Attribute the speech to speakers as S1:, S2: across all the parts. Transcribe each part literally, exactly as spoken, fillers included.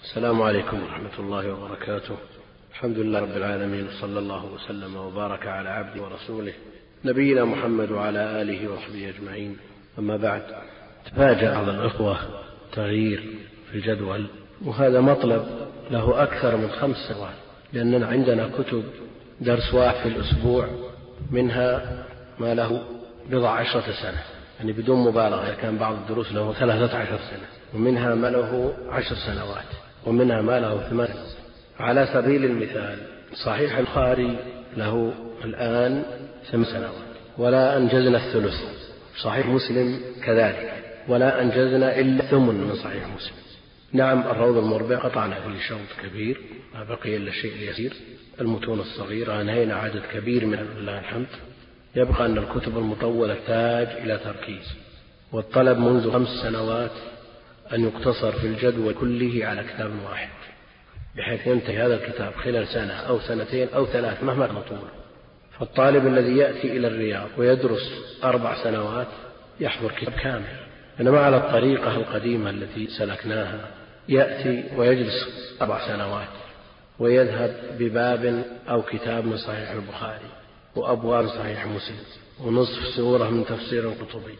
S1: السلام عليكم ورحمة الله وبركاته. الحمد لله رب العالمين، صلى الله وسلم وبارك على عبده ورسوله نبينا محمد وعلى آله وصحبه أجمعين. أما بعد، تفاجأ بعض الأخوة تغيير في الجدول، وهذا مطلب له أكثر من خمس سنوات، لأننا عندنا كتب درس واحد في الأسبوع، منها ما له بضع عشرة سنة، يعني بدون مبالغة، كان بعض الدروس له ثلاثة عشر سنة، ومنها ما له عشر سنوات، ومنها ما له ثمان سنوات. على سبيل المثال، صحيح البخاري له الآن ثمان سنوات ولا أنجزنا الثلث، صحيح مسلم كذلك ولا أنجزنا إلا ثمن من صحيح مسلم. نعم، الروض المربع قطعنا فيه شوط كبير، ما بقي إلا شيء يسير. المتون الصغيرة أنهينا عدد كبير من الله الحمد. يبقى أن الكتب المطولة تحتاج إلى تركيز، والطلب منذ خمس سنوات أن يقتصر في الجدول كله على كتاب واحد، بحيث ينتهي هذا الكتاب خلال سنة أو سنتين أو ثلاث مهما كان طوله. فالطالب الذي يأتي إلى الرياض ويدرس أربع سنوات يحضر كتاب كامل، إنما على الطريقة القديمة التي سلكناها يأتي ويجلس أربع سنوات ويذهب بباب أو كتاب من صحيح البخاري وأبواب صحيح مسلم ونصف سورة من تفسير القرطبي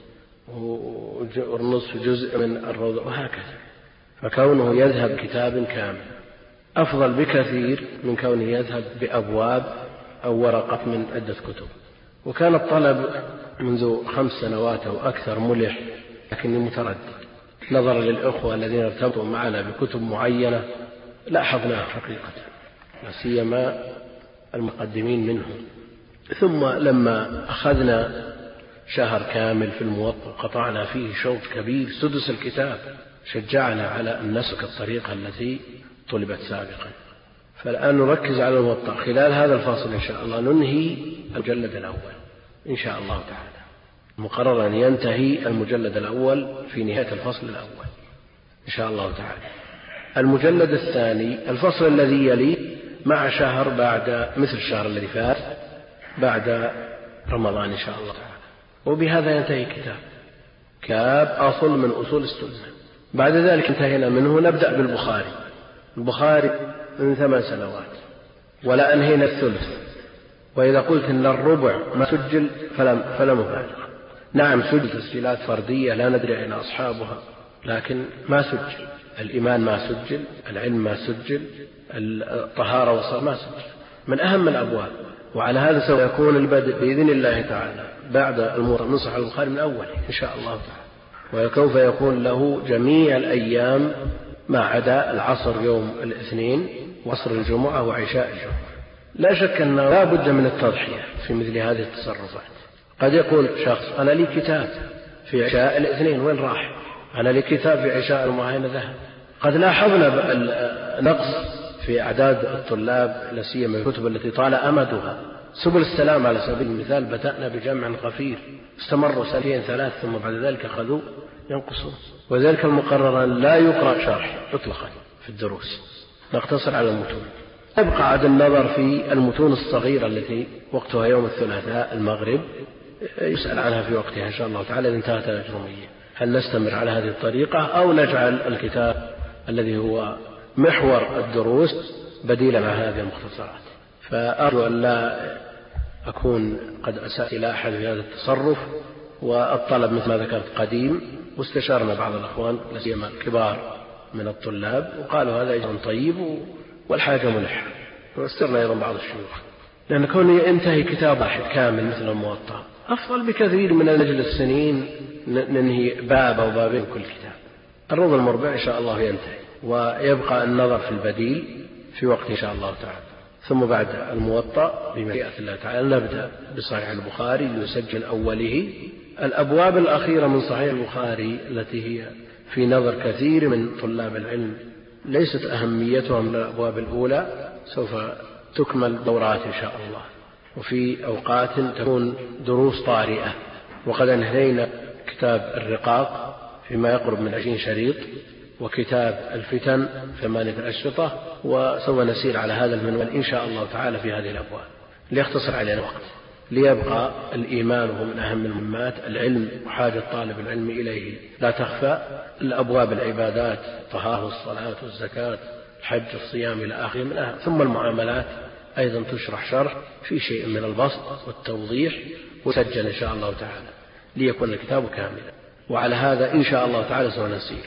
S1: ونصف جزء من الروضة، وهكذا. فكونه يذهب كتاب كامل أفضل بكثير من كونه يذهب بأبواب أو ورقة من عدة كتب. وكان الطلب منذ خمس سنوات أو أكثر ملح، لكني متردد نظرا للأخوة الذين ارتبطوا معنا بكتب معينة لاحظناها حقيقة، لا سيما المقدمين منهم. ثم لما أخذنا شهر كامل في الموطأ قطعنا فيه شوط كبير سدس الكتاب، شجعنا على أن نسلك الطريقة التي طلبت سابقا. فالآن نركز على الموطأ. خلال هذا الفصل إن شاء الله ننهي المجلد الأول إن شاء الله تعالى، مقرر أن ينتهي المجلد الأول في نهاية الفصل الأول إن شاء الله تعالى. المجلد الثاني الفصل الذي يليه مع شهر بعد مثل الشهر الذي فات بعد رمضان إن شاء الله تعالى، وبهذا ينتهي كتاب كاب أصل من أصول السنة. بعد ذلك انتهينا منه نبدأ بالبخاري. البخاري من ثمان سنوات ولا أنهينا الثلث، وإذا قلت إن الربع ما سجل فلا, فلا مبالغ. نعم، سجل تسجيلات فردية لا ندري أين أصحابها، لكن ما سجل. الإيمان ما سجل، العلم ما سجل، الطهارة والصلاة ما سجل، من أهم الأبواب. وعلى هذا سوف يكون البدء بإذن الله تعالى بعد الموطأ من صحيح البخاري من أوله إن شاء الله تعالى، وسوف يكون له جميع الأيام ما عدا العصر يوم الاثنين وعصر الجمعة وعشاء الجمعة. لا شك أن لا بد من التضحية في مثل هذه التصرفات. قد يقول شخص أنا لي كتاب في عشاء الاثنين وين راح؟ أنا لي كتاب في عشاء الجمعة أين ذهب؟ قد لاحظنا نقص في أعداد الطلاب، لا سيما الكتب التي طال أمدها. سبل السلام على سبيل المثال بدأنا بجمع غفير، استمروا سنتين ثلاث ثم بعد ذلك أخذوا ينقصون، وذلك المقرر لا يقرأ شرح إطلاقا في الدروس، نقتصر على المتون. يبقى عاد النظر في المتون الصغيرة التي وقتها يوم الثلاثاء المغرب، يسأل عنها في وقتها إن شاء الله تعالى إذا انتهت الأجرومية. هل نستمر على هذه الطريقة أو نجعل الكتاب الذي هو محور الدروس بديلا عن هذه المختصرات؟ فأرجو أن لا أكون قد أسأت إلى أحد في هذا التصرف. والطلب مثل ما ذكرت قديم، واستشارنا بعض الأخوان لا سيما الكبار من الطلاب وقالوا هذا أجر طيب والحاجة ملحة، واسترنا أيضا بعض الشيوخ، لأن كونه ينتهي كتاب واحد كامل مثل الموطأ أفضل بكثير من نجلس سنين ننهي باب أو بابين كل كتاب. الروض المربع إن شاء الله ينتهي، ويبقى النظر في البديل في وقت إن شاء الله تعالى. ثم بعد الموطأ بمشيئة الله تعالى نبدأ بصحيح البخاري ليسجل أوله. الأبواب الأخيرة من صحيح البخاري التي هي في نظر كثير من طلاب العلم ليست أهميتها من الأبواب الأولى سوف تكمل دورات إن شاء الله، وفي أوقات تكون دروس طارئة. وقد انهينا كتاب الرقاق فيما يقرب من عشرين شريط، وكتاب الفتن ثمانية أشرطة، وسوف نسير على هذا المنوال إن شاء الله تعالى في هذه الأبواب ليختصر علينا الوقت. ليبقى الإيمان وهو من أهم المهمات، العلم وحاجة طالب العلم إليه لا تخفى، الأبواب العبادات، الطهارة والصلاة والزكاة الحج الصيام إلى آخره من أهم، ثم المعاملات أيضا تشرح شرح في شيء من البسط والتوضيح وسجل إن شاء الله تعالى ليكون الكتاب كاملا. وعلى هذا إن شاء الله تعالى سنسير.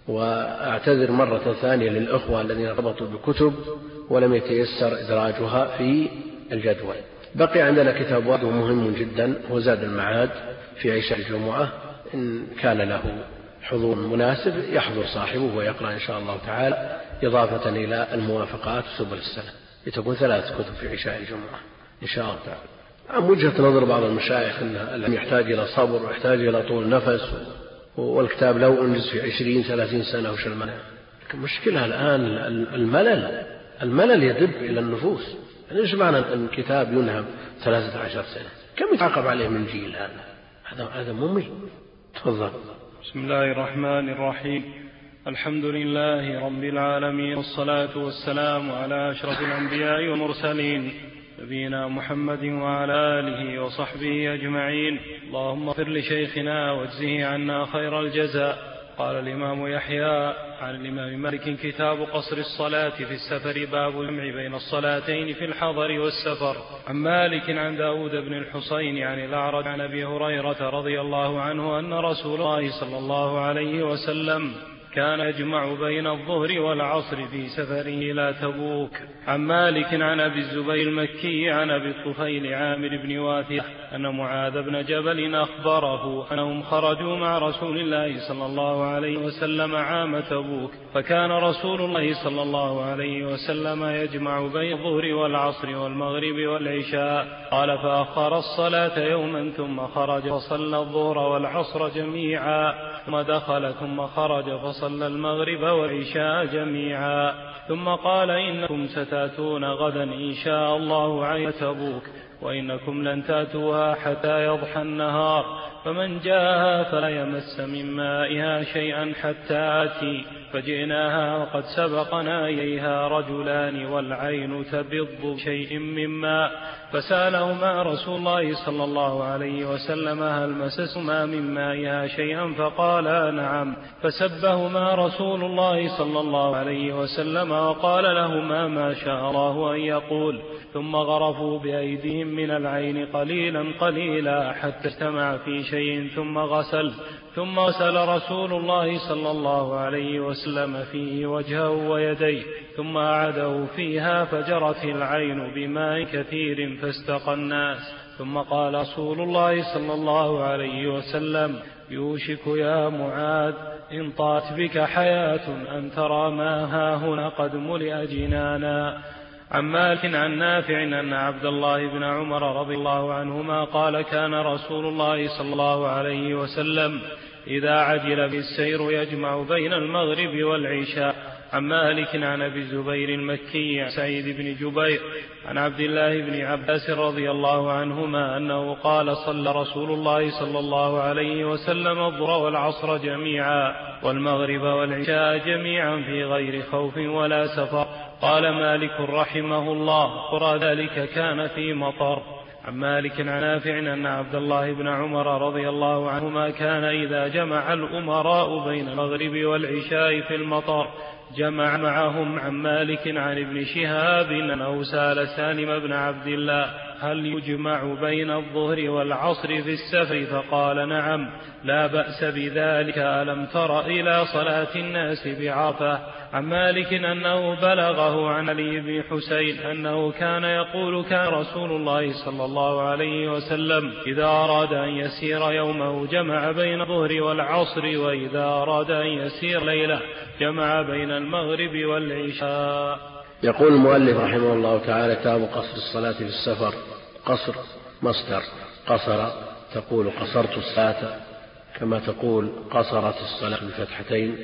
S1: وأعتذر مرة ثانية للأخوة الذين ربطوا بكتب ولم يتيسر إدراجها في الجدول. بقي عندنا كتاب واحد مهم جدا هو زاد المعاد في عشاء الجمعة، إن كان له حضور مناسب يحضر صاحبه ويقرأ إن شاء الله تعالى، إضافة إلى الموافقات وسبل السنة، لتكون ثلاث كتب في عشاء الجمعة إن شاء الله تعالى. عن وجهة نظر بعض المشايخ أن العلم يحتاج إلى صبر ويحتاج إلى طول نفس، والكتاب لو أنجز في عشرين ثلاثين سنة وش المنع. المشكلة الآن الملل الملل يدب إلى النفوس. إيش معنى أن كتاب ينهب ثلاثة عشر سنة؟ كم يتعاقب عليه من جيل هذا؟ هذا هذا ممل. تفضل.
S2: بسم الله الرحمن الرحيم. الحمد لله رب العالمين، والصلاة والسلام على أشرف الأنبياء والمرسلين نبينا محمد وعلى آله وصحبه أجمعين. اللهم اغفر لشيخنا واجزه عنا خير الجزاء. قال الإمام يحيى عن الإمام مالك: كتاب قصر الصلاة في السفر، باب الجمع بين الصلاتين في الحضر والسفر. عن مالك عن داود بن الحصين عن الأعرج عن أبي هريرة رضي الله عنه أن رسول الله صلى الله عليه وسلم كان يجمع بين الظهر والعصر في سفره إلى تبوك. عن مالك عن أبي الزبير المكي عن أبي الطفيل عامر بن واثق أن معاذ بن جبل أخبره أنهم خرجوا مع رسول الله صلى الله عليه وسلم عام تبوك، فكان رسول الله صلى الله عليه وسلم يجمع بين الظهر والعصر والمغرب والعشاء. قال: فأخر الصلاة يوما ثم خرج فصلى الظهر والعصر جميعا، ثم دخل ثم خرج فصلى المغرب والعشاء جميعا، ثم قال: إنكم ستأتون غدا إن شاء الله عين تبوك، وإنكم لن تأتوها حتى يضحى النهار، فمن جاءها فلا يمس من مائها شيئا حتى آتي. فجئناها وقد سبقنا إليها رجلان والعين تبض شيء من ماء، فسألهما رسول الله صلى الله عليه وسلم: هل مسسما من مائها شيئا؟ فقالا: نعم. فسبهما رسول الله صلى الله عليه وسلم وقال لهما ما شاء الله أن يقول، ثم غرفوا بأيديهم من العين قليلا قليلا حتى اجتمع في شيء، ثم غسل ثم غسل رسول الله صلى الله عليه وسلم فيه وجهه ويديه، ثم أعاده فيها فجرت العين بماء كثير فاستقى الناس. ثم قال رسول الله صلى الله عليه وسلم: يوشك يا معاذ إن طالت بك حياة أن ترى ما هاهنا قد ملئ جنانا. عن مالك عن نافع أن عبد الله بن عمر رضي الله عنهما قال: كان رسول الله صلى الله عليه وسلم إذا عجل بالسير يجمع بين المغرب والعشاء. عن مالك عن أبي الزبير المكي عن سعيد بن جبير عن عبد الله بن عباس رضي الله عنهما أنه قال: صلى رسول الله صلى الله عليه وسلم الظهر والعصر جميعا والمغرب والعشاء جميعا في غير خوف ولا سفر. قال مالك رحمه الله: قرى ذلك كان في مطر. عن مالك عن نافع أن عبد الله بن عمر رضي الله عنهما كان إذا جمع الأمراء بين المغرب والعشاء في المطر جمع معهم. عن مالك عن ابن شهاب أنه سأل سالم بن عبد الله: هل يجمع بين الظهر والعصر في السفر؟ فقال: نعم، لا بأس بذلك. ألم تر إلى صلاة الناس بعرفة؟ عن مالك أنه بلغه عن علي بن حسين أنه كان يقول: كان رسول الله صلى الله عليه وسلم إذا أراد أن يسير يومه جمع بين الظهر والعصر، وإذا أراد أن يسير ليلة جمع بين المغرب والعشاء.
S1: يقول المؤلف رحمه الله تعالى: كتاب قصر الصلاة في السفر. قصر مصدر قصر، تقول قصرت الصلاة، كما تقول قصرت الصلاة بالفتحتين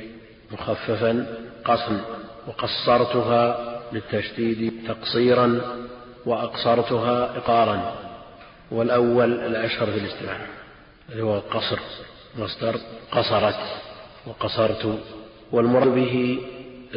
S1: مخففا قصر، وقصرتها للتشديد تقصيرا، وأقصرتها إقارا، والأول الأشهر في الاستماع اللي هو القصر مصدر قصرت وقصرت. والمراد به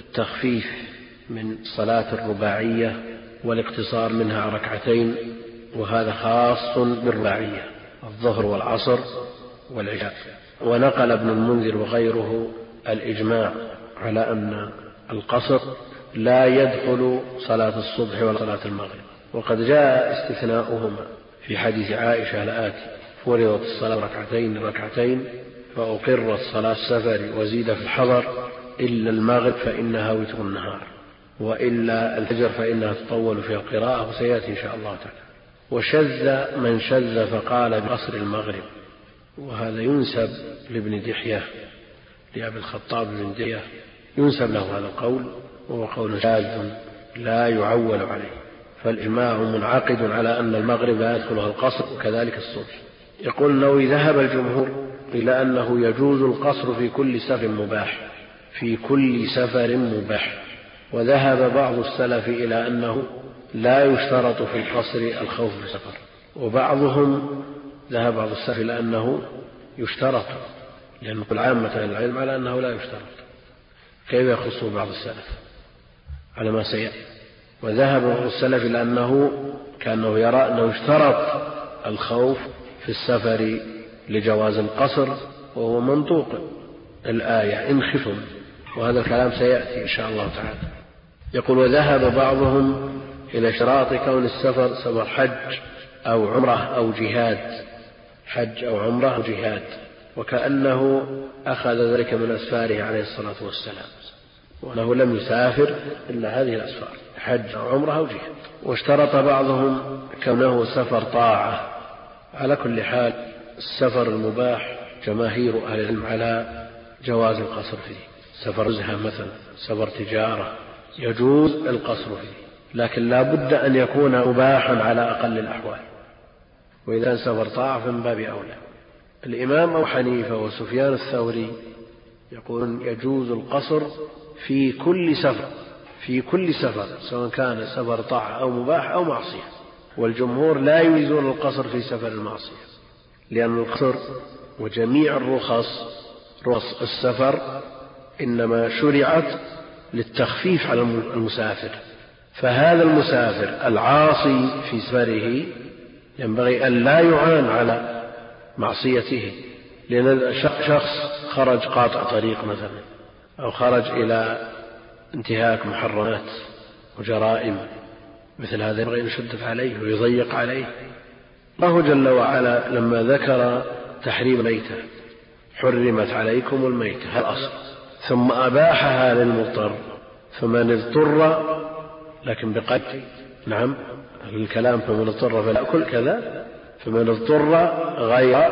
S1: التخفيف من صلاة الرباعية والاقتصار منها ركعتين وهذا خاص بالرباعية الظهر والعصر والعشاء. ونقل ابن المنذر وغيره الإجماع على أن القصر لا يدخل صلاة الصبح ولا صلاة المغرب، وقد جاء استثناؤهما في حديث عائشة الآتي: فرضت الصلاة ركعتين ركعتين فأقرت صلاة السفر وزيد في الحضر إلا المغرب فإنها وتر النهار، وإلا الفجر فإنها تطول في القراءة، وسيأتي إن شاء الله تعالى. وشذ من شذ فقال بقصر المغرب، وهذا ينسب لابن دحية لأبي الخطاب بن دحية، ينسب له هذا القول، وهو قول شاذ لا يعول عليه، فالإجماع منعقد على أن المغرب لا يدخلها القصر وكذلك الصبح. يقول النووي: ذهب الجمهور إلى أنه يجوز القصر في كل سفر مباح في كل سفر مباح وذهب بعض السلف إلى أنه لا يشترط في القصر الخوف في السفر، وبعضهم ذهب بعض السلف إلى أنه يشترط، لأن العامة العلم على أنه لا يشترط، كيف يخصه بعض السلف على ما سيأتي. وذهب بعض السلف إلى أنه كأنه يرى أنه يشترط الخوف في السفر لجواز القصر، وهو منطوق الآية إن خفتم، وهذا الكلام سيأتي إن شاء الله تعالى. يقول: وذهب بعضهم إلى اشتراط كون السفر سفر حج أو عمرة أو جهاد، حج أو عمرة أو جهاد، وكأنه أخذ ذلك من أسفاره عليه الصلاة والسلام، وأنه لم يسافر إلا هذه الأسفار، حج أو عمرة أو جهاد. واشترط بعضهم كونه سفر طاعة. على كل حال السفر المباح جماهير أهل العلم على جواز القصر فيه، سفر نزهة مثلا، سفر تجارة، يجوز القصر فيه، لكن لا بد أن يكون مباحا على أقل الأحوال، وإذا كان سفر طاعة فمن باب أولى. الإمام أبو حنيفة وسفيان الثوري يقولون يجوز القصر في كل سفر في كل سفر سواء كان سفر طاعة أو مباح أو معصية، والجمهور لا يجوزون القصر في سفر المعصية، لأن القصر وجميع الرخص رخص السفر إنما شرعت للتخفيف على المسافر، فهذا المسافر العاصي في سفره ينبغي أن لا يعان على معصيته، لأن شخص خرج قاطع طريق مثلا، أو خرج إلى انتهاك محرمات وجرائم، مثل هذا ينبغي أن يشدد عليه ويضيق عليه. الله جل وعلا لما ذكر تحريم الميتة: حرمت عليكم الميتة، هذا الأصل، ثم أباحها للمضطر، فمن اضطر، لكن بقيد نعم الكلام فمن اضطر فلا يأكل كذا، فمن اضطر غير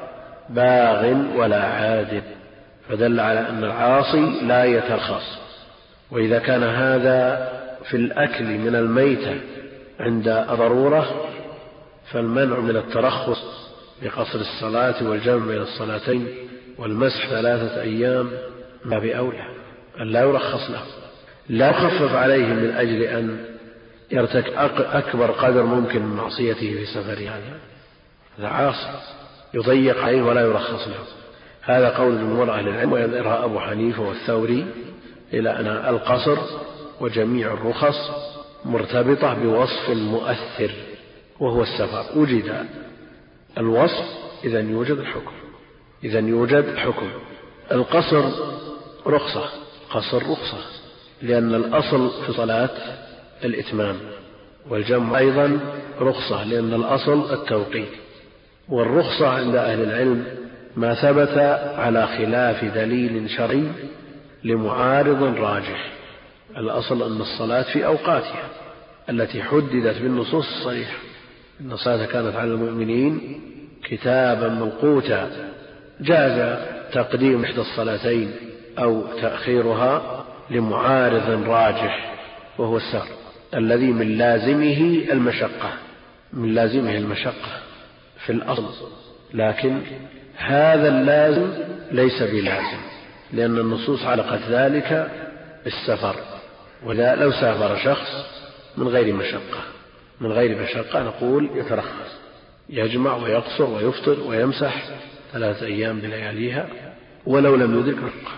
S1: باغ ولا عاد، فدل على أن العاصي لا يترخص. وإذا كان هذا في الأكل من الميتة عند ضرورة، فالمنع من الترخص بقصر الصلاة والجمع بين الصلاتين والمسح ثلاثة أيام ما بأولى أن لا يرخص له، لا يخفف عليه من أجل أن يرتكب أكبر قدر ممكن من معصيته في سفره، هذا هذا عاصي يضيق عليه ولا يرخص له. هذا قول جمهور أهل العلم، ويظهرها أبو حنيفة والثوري إلى أن القصر وجميع الرخص مرتبطة بوصف مؤثر وهو السفر. وجد الوصف إذا يوجد الحكم، إذا يوجد الحكم. القصر رخصة، قصر رخصة، لأن الأصل في صلاة الإتمام، والجمع أيضا رخصة لأن الأصل التوقيت. والرخصة عند أهل العلم ما ثبت على خلاف دليل شرعي لمعارض راجح. الأصل أن الصلاة في أوقاتها التي حددت بالنصوص الصريحة، إن الصلاة كانت على المؤمنين كتابا موقوتا، جاز تقديم إحدى الصلاتين أو تأخيرها لمعارض راجح، وهو السفر الذي من لازمه المشقة من لازمه المشقة في الأصل، لكن هذا اللازم ليس بلازم، لأن النصوص علقت ذلك بالسفر. ولا لو سافر شخص من غير مشقة من غير مشقة نقول يترخص، يجمع ويقصر ويفطر ويمسح ثلاثة أيام بلياليها ولو لم يدرك رقة.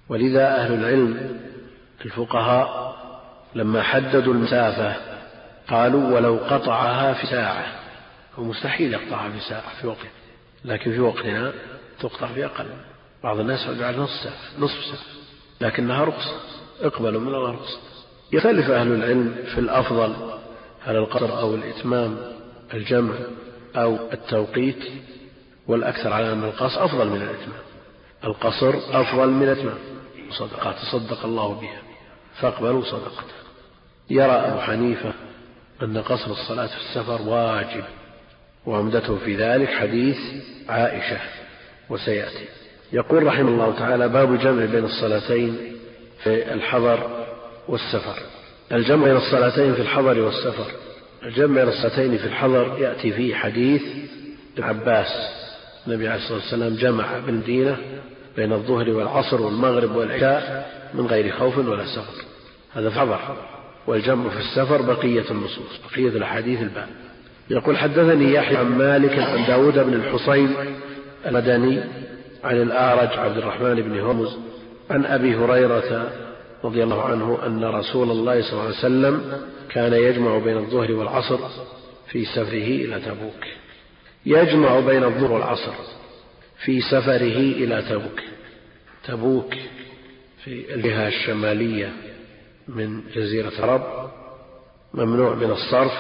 S1: ولذا أهل العلم الفقهاء لما حددوا المسافة قالوا ولو قطعها في ساعة، ومستحيل يقطعها في ساعة في وقت، لكن في وقتنا تقطع في أقل. بعض الناس يقعد نصف ساعة نصف ساعة، لكنها رخصة، اقبلوا من الله رخصة. يختلف أهل العلم في الأفضل، هل القصر أو الإتمام، الجمع أو التوقيت، والأكثر على أن القصر أفضل من الإتمام. القصر أفضل من الإتمام. صدقات تصدق الله بها فاقبلوا صدقته. يرى أبو حنيفة أن قصر الصلاة في السفر واجب، وعمدته في ذلك حديث عائشة وسيأتي. يقول رحمه الله تعالى: باب الجمع بين الصلاتين في الحضر والسفر. الجمع بين الصلاتين في الحضر والسفر. الجمع بين الصلاتين في الحضر يأتي فيه حديث ابن عباس، النبي عليه الصلاة والسلام جمع بالمدينة بين الظهر والعصر والمغرب والعشاء من غير خوف ولا سفر، هذا في الحضر. والجمع في السفر بقية النصوص، بقية الأحاديث الباب. يقول: حدثني يحيى عن مالك عن داود بن الحصين المدني عن الأعرج عبد الرحمن بن هرمز عن أبي هريرة رضي الله عنه أن رسول الله صلى الله عليه وسلم كان يجمع بين الظهر والعصر في سفره إلى تبوك. يجمع بين الظهر والعصر في سفره إلى تبوك. تبوك في الجهة الشمالية من جزيرة العرب، ممنوع من الصرف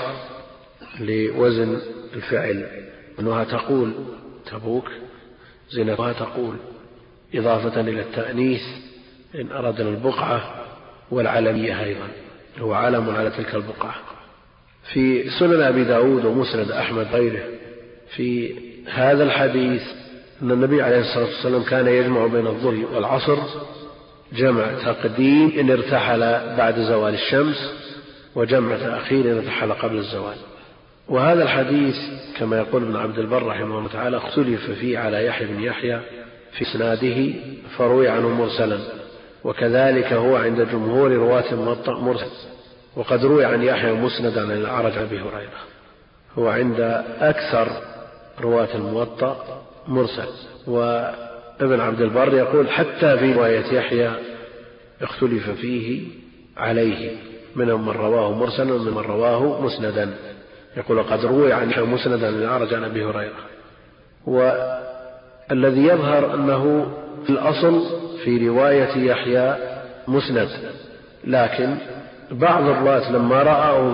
S1: لوزن الفعل، أنها تقول تبوك، زينتها تقول، إضافة إلى التأنيث إن أردنا البقعة، والعلمية أيضا، هو علم على تلك البقعة. في سنن أبي داود ومسند أحمد غيره في هذا الحديث أن النبي عليه الصلاة والسلام كان يجمع بين الظهر والعصر جمع تقديم إن ارتحل بعد زوال الشمس، وجمع تأخير إن ارتحل قبل الزوال. وهذا الحديث كما يقول ابن عبد البر رحمه الله تعالى اختلف فيه على يحيى بن يحيى في إسناده فروي عنه مرسلا، وكذلك هو عند جمهور رواة الموطأ مرسل، وقد روي عن يحيى مسندا عن الأعرج عن أبي هريرة. هو عند أكثر رواة الموطأ مرسل. وابن عبد البر يقول حتى في رواية يحيى اختلف فيه عليه، منهم من رواه مرسلا ومن من رواه مسندا. يقول قد روي عن يحيى مسندا عن الأعرج عن أبي هريرة. والذي يظهر أنه في الأصل في رواية يحيى مسند، لكن بعض الرواة لما رأوا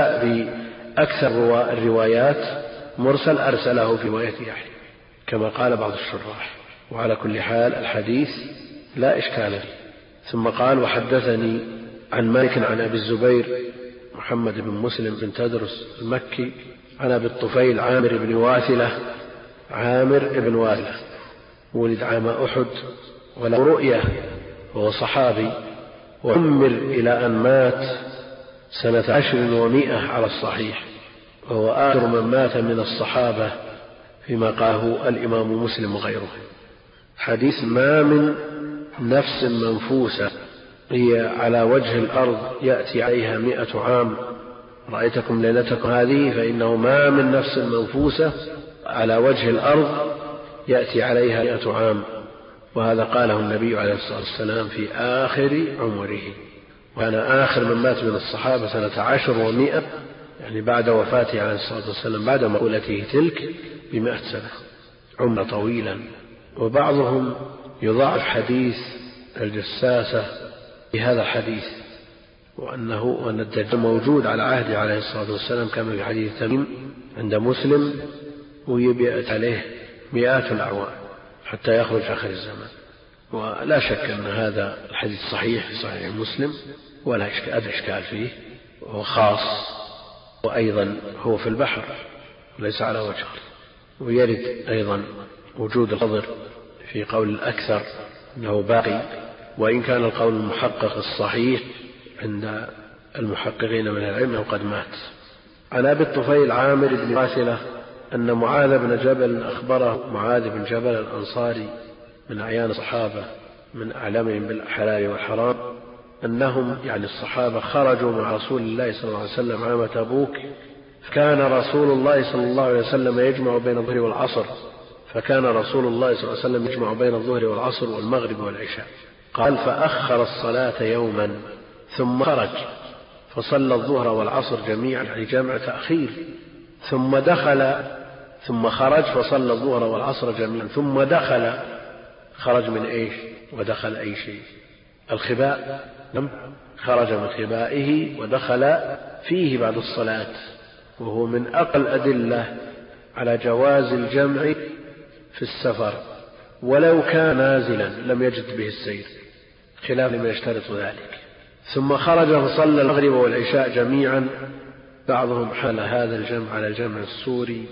S1: بأكثر الروايات مرسل أرسله في رواية يحيى كما قال بعض الشراح. وعلى كل حال الحديث لا إشكال فيه. ثم قال: وحدثني عن مالك عن أبي الزبير محمد بن مسلم بن تدرس المكي عن أبي الطفيل عامر بن واثلة عامر بن واثلة ولد عام أحد وله رؤية، وهو صحابي، وعمر إلى أن مات سنة عشر ومائة على الصحيح، وهو آخر من مات من الصحابة فيما قاله الإمام مسلم وغيره. حديث: ما من نفس منفوسة هي على وجه الأرض يأتي عليها مئة عام رأيتكم ليلتكم هذه، فإنه ما من نفس منفوسة على وجه الأرض يأتي عليها مئة عام. وهذا قاله النبي عليه الصلاة والسلام في آخر عمره، وكان آخر من مات من الصحابة سنة عشر ومائة، يعني بعد وفاته عليه الصلاة والسلام، بعد مقولته تلك بمئة سنة، عمر طويلا. وبعضهم يضاعف حديث الجساسة بهذا الحديث، وأنه وأن الدجال موجود على عهده عليه الصلاة والسلام كما في حديث تميم عند مسلم، ويبيأت عليه مئات الأعوام حتى يخرج آخر الزمان. ولا شك أن هذا الحديث صحيح في صحيح مسلم ولا إشكال فيه، وهو خاص، وأيضا هو في البحر وليس على وجه. ويرد أيضا وجود الخضر في قول الأكثر أنه باقي، وإن كان القول المحقق الصحيح عند المحققين من العلم قد مات. عن أبي الطفيل عامر بن واثلة أن معاذ بن جبل أخبره، معاذ بن جبل الأنصاري من أعيان الصحابة من أعلمهم بالحلال والحرام، أنهم يعني الصحابة خرجوا مع رسول الله صلى الله عليه وسلم عام تبوك، كان رسول الله صلى الله عليه وسلم يجمع بين الظهر والعصر فكان رسول الله صلى الله عليه وسلم يجمع بين الظهر والعصر والمغرب والعشاء. قال: فأخر الصلاة يوما ثم خرج فصلى الظهر والعصر جميعا، يعني جمع تأخير، ثم دخل ثم خرج فصلى الظهر والعصر جميعا، ثم دخل، خرج من ايش ودخل أي شيء؟ الخباء، خرج من خبائه ودخل فيه بعد الصلاة، وهو من أقل الأدلة على جواز الجمع في السفر ولو كان نازلا لم يجد به السير، خلاف لما يشترط ذلك. ثم خرج فصلى المغرب والعشاء جميعا، بعضهم حمل هذا الجمع على الجمع السوري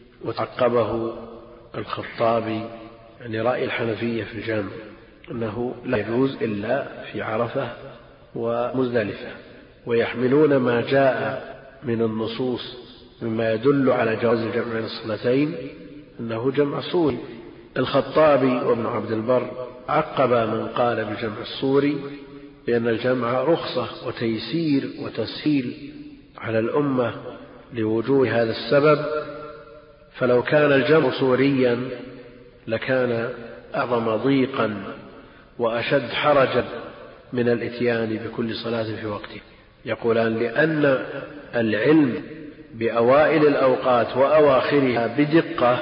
S1: وتعقبه الخطابي، يعني رأي الحنفية في الجمع أنه لا يجوز إلا في عرفة ومزدلفة، ويحملون ما جاء من النصوص مما يدل على جواز الجمع بين الصلاتين أنه جمع سوري. الخطابي وابن عبد البر عقب من قال بالجمع السوري بأن الجمع رخصة وتيسير وتسهيل على الأمة لوجود هذا السبب، فلو كان الجمع سوريا لكان أعظم ضيقا وأشد حرجا من الإتيان بكل صلاة في وقته. يقولان لأن العلم بأوائل الأوقات وأواخرها بدقة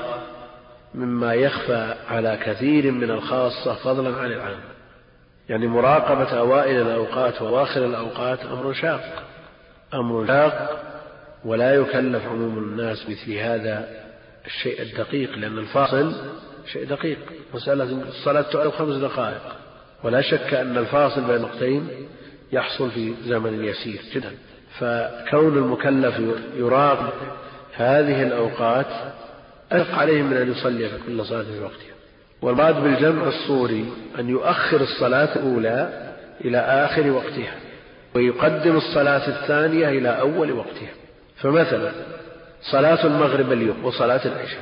S1: مما يخفى على كثير من الخاصة فضلا عن العام، يعني مراقبة أوائل الأوقات وأواخر الأوقات أمر شاق أمر شاق ولا يكلف عموم الناس مثل هذا الشيء الدقيق، لأن الفاصل شيء دقيق. مسألة الصلاة تؤخر خمس دقائق، ولا شك أن الفاصل بين وقتين يحصل في زمن يسير جدا، فكون المكلف يراقب هذه الأوقات أشق عليه من أن يصلي في كل صلاة في وقتها. والمراد بالجمع الصوري أن يؤخر الصلاة الأولى إلى آخر وقتها ويقدم الصلاة الثانية إلى أول وقتها. فمثلا صلاة المغرب اليوم وصلاة العشاء،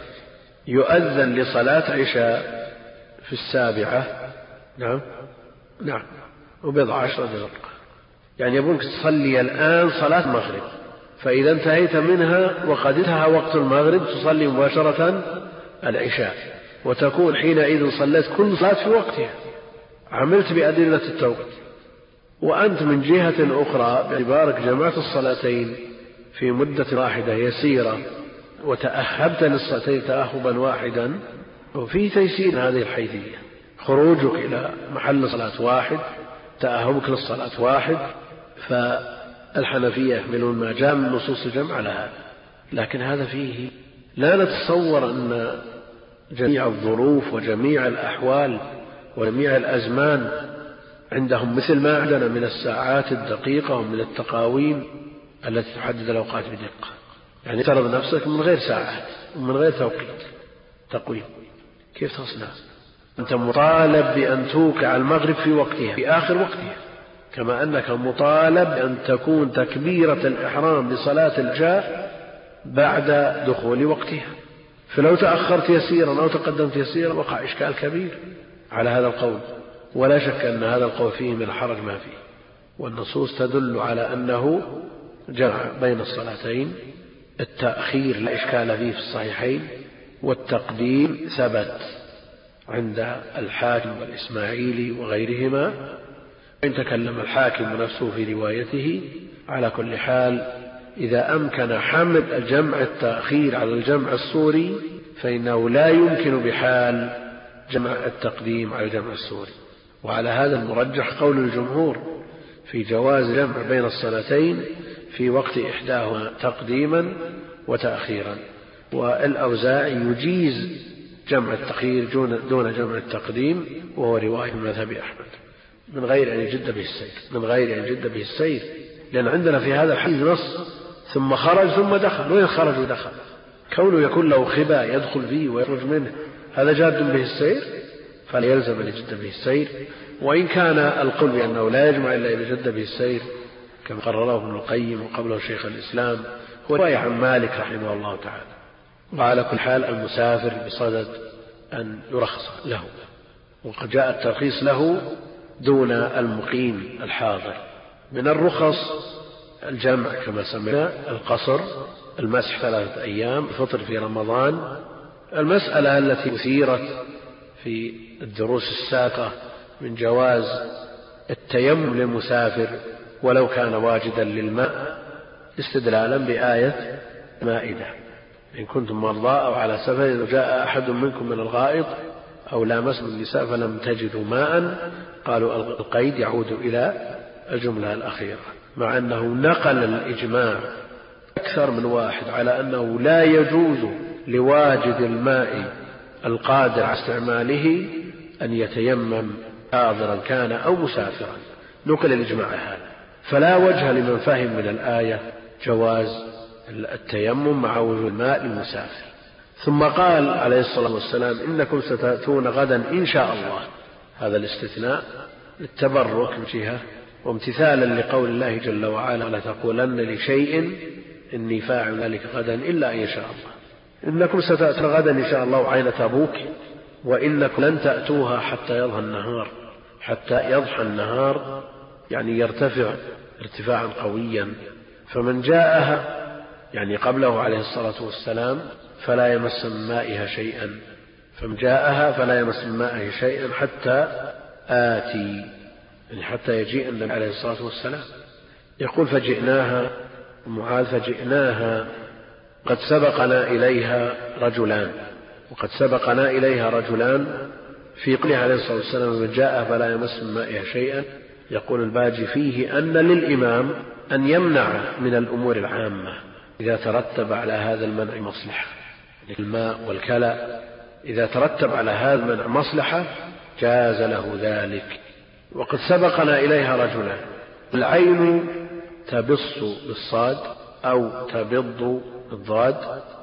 S1: يؤذن لصلاة عشاء في السابعة، نعم نعم وبضع عشرة دقيقة، يعني يبونك تصلي الآن صلاة المغرب، فإذا انتهيت منها وقد انتهى وقت المغرب تصلي مباشرة العشاء، وتكون حينئذ صليت كل صلاة في وقتها، عملت بأدلة التوقيت. وأنت من جهة أخرى باعتبارك جمعت الصلاتين في مدة واحدة يسيرة وتأهبت للصلاتين تأهبا واحدا، وفي تيسير هذه الحيثية، خروجك إلى محل صلاة واحد، تأهبك للصلاة واحد. فالحنفية يحملون ما جاء من نصوص الجمع على هذا، لكن هذا فيه لا نتصور أن جميع الظروف وجميع الأحوال وجميع الأزمان عندهم مثل ما عندنا من الساعات الدقيقة ومن التقاويم التي تحدد الأوقات بدقة. يعني ترض نفسك من غير ساعات ومن غير توقيت تقويم، كيف تصنع؟ أنت مطالب بأن توقع المغرب في وقتها في آخر وقتها، كما أنك مطالب أن تكون تكبيرة الإحرام لصلاة العشاء بعد دخول وقتها. فلو تأخرت يسيرا أو تقدمت يسيرا وقع إشكال كبير على هذا القول، ولا شك أن هذا القول فيه من الحرج ما فيه، والنصوص تدل على أنه جمع بين الصلاتين. التأخير لا إشكال فيه في الصحيحين، والتقديم ثبت عند الحاكم والإسماعيلي وغيرهما، إن تكلم الحاكم نفسه في روايته. على كل حال إذا أمكن حمل الجمع التأخير على الجمع السوري فإنه لا يمكن بحال جمع التقديم على الجمع السوري. وعلى هذا المرجح قول الجمهور في جواز جمع بين الصلاتين في وقت إحداهما تقديما وتأخيرا. والأوزاعي يجيز جمع التأخير دون جمع التقديم، وهو رواية من مذهب أحمد، من غير أن يجد به السير من غير أن يجد به السير لأن عندنا في هذا الحديث نص ثم خرج ثم دخل. وين خرج ودخل؟ كونه يكون له خباء يدخل فيه ويخرج منه هذا جاد به السير، فلا يلزم أن يجد به السير. وإن كان القول بأنه لا يجمع إلا إذا جد به السير كما قرره ابن القيم وقبله شيخ الإسلام هو رواية عن مالك رحمه الله تعالى. وعلى كل حال المسافر بصدد أن يرخص له، وقد جاء الترخيص له دون المقيم الحاضر. من الرخص الجمع كما سمعنا، القصر، المسح ثلاثة أيام، الفطر في رمضان. المسألة التي أثيرت في الدروس السابقة من جواز التيمم للمسافر ولو كان واجدا للماء، استدلالا بآية مائدة: إن كنتم مرضى أو على سفر إذا جاء أحد منكم من الغائط أو لامستم النساء فلم تجدوا ماء. قالوا القيد يعود إلى الجملة الأخيرة، مع أنه نقل الإجماع أكثر من واحد على أنه لا يجوز لواجد الماء القادر على استعماله أن يتيمم حاضرا كان أو مسافرا. نقل الإجماع هذا، فلا وجه لمن فهم من الآية جواز التيمم مع وجود الماء للمسافر. ثم قال عليه الصلاة والسلام: إنكم ستأتون غدا إن شاء الله. هذا الاستثناء للتبرك من جهة وامتثالا لقول الله جل وعلا: ولا تقولن لشيء إني فاعل ذلك غدا إلا أن يشاء الله. إنكم ستأتون غدا إن شاء الله عين تبوك، وإنكم لن تأتوها حتى يضحى النهار. حتى يضحى النهار يعني يرتفع ارتفاعا قويا، فمن جاءها يعني قبله عليه الصلاة والسلام فلا يمس من مائها شيئا، فمن جاءها فلا يمس من مائها شيئا حتى آتي، يعني حتى يجيء النبي عليه الصلاة والسلام. يقول: فجئناها معاذ فجئناها قد سبقنا إليها رجلان. وقد سبقنا إليها رجلان في قوله عليه الصلاة والسلام: من جاء فلا يمس من مائها شيئا. يقول الباجي: فيه أن للإمام أن يمنع من الأمور العامة إذا ترتب على هذا المنع مصلحة. الماء والكلى إذا ترتب على هذا المنع مصلحة جاز له ذلك. وقد سبقنا إليها رجلان. العين تبص بالصاد أو تبض بالضاد،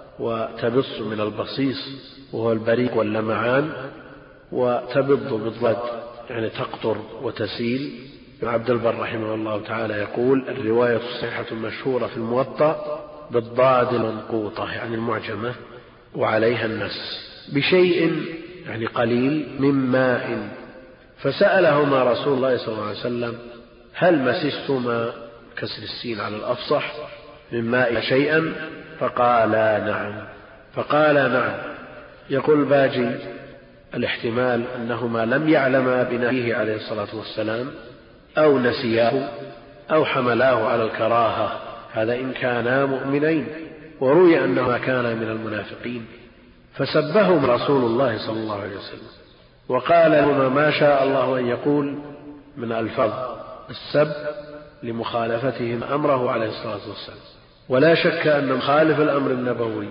S1: وتبص من البصيص وهو البريق واللمعان، وتبض بالضاد يعني تقطر وتسيل. عبد البر رحمه الله تعالى يقول: الرواية الصحيحة المشهورة في الموطأ بالضاد المنقوطة يعني المعجمة وعليها النس بشيء يعني قليل من ماء. فسألهما رسول الله صلى الله عليه وسلم: هل مسستما كسر السين على الأفصح من ماء شيئا؟ فقالا نعم. فقالا نعم. يقول الباجي: الاحتمال أنهما لم يعلما بنهيه عليه الصلاة والسلام أو نسياه أو حملاه على الكراهة، هذا إن كانا مؤمنين. وروي أنهما كانا من المنافقين، فسبهم رسول الله صلى الله عليه وسلم وقال لهما ما شاء الله أن يقول من ألفاظ السب لمخالفتهم أمره عليه الصلاة والسلام. ولا شك أن مخالف الأمر النبوي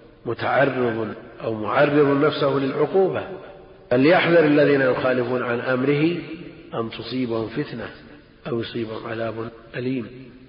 S1: متعرض أو معرض نفسه للعقوبة، فليحذر الذين يخالفون عن أمره أن تصيبهم فتنة أو يصيبهم عذاب أليم.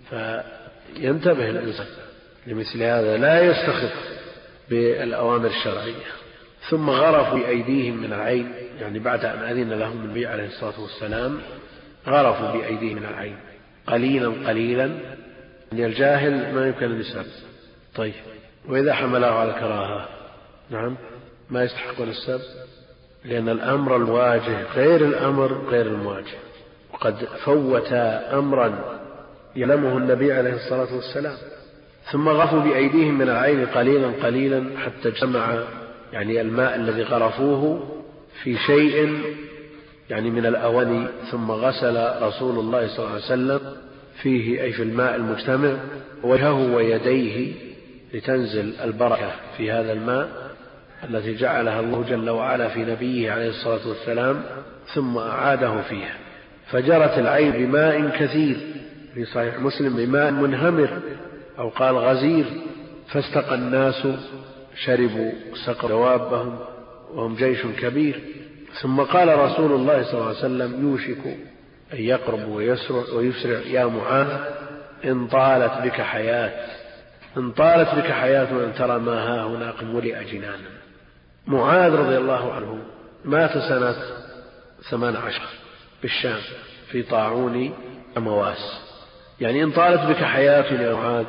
S1: فينتبه الإنسان لمثل هذا، لا يستخف بالأوامر الشرعية. ثم غرفوا بأيديهم من العين، يعني بعد أن أذن لهم النبي عليه الصلاة والسلام غرفوا بأيديهم من العين قليلا قليلا، يعني الجاهل ما يمكن أن يسأل. طيب، وإذا حمله على الكراهة نعم ما يستحقون السب، لأن الأمر الواجه غير الأمر غير المواجه، وقد فوتا أمرا يعلمه النبي عليه الصلاة والسلام. ثم غرفوا بأيديهم من العين قليلا قليلا حتى جمع يعني الماء الذي غرفوه في شيء يعني من الأواني، ثم غسل رسول الله صلى الله عليه وسلم فيه أي في الماء المجتمع وجهه ويديه لتنزل البركة في هذا الماء التي جعلها الله جل وعلا في نبيه عليه الصلاة والسلام، ثم أعاده فيها فجرت العين بماء كثير في صحيح مسلم بماء منهمر أو قال غزير، فاستقى الناس شربوا سقوا دوابهم وهم جيش كبير. ثم قال رسول الله صلى الله عليه وسلم: يوشك أن يقرب ويسرع ويسرع يا معاذ إن طالت بك حياة إن طالت بك حياة وأن ترى ما ها هنا قد ملئ جنانا. معاذ رضي الله عنه مات سنة ثمان عشر بالشام في طاعون أمواس، يعني إن طالت بك حياة يا معاذ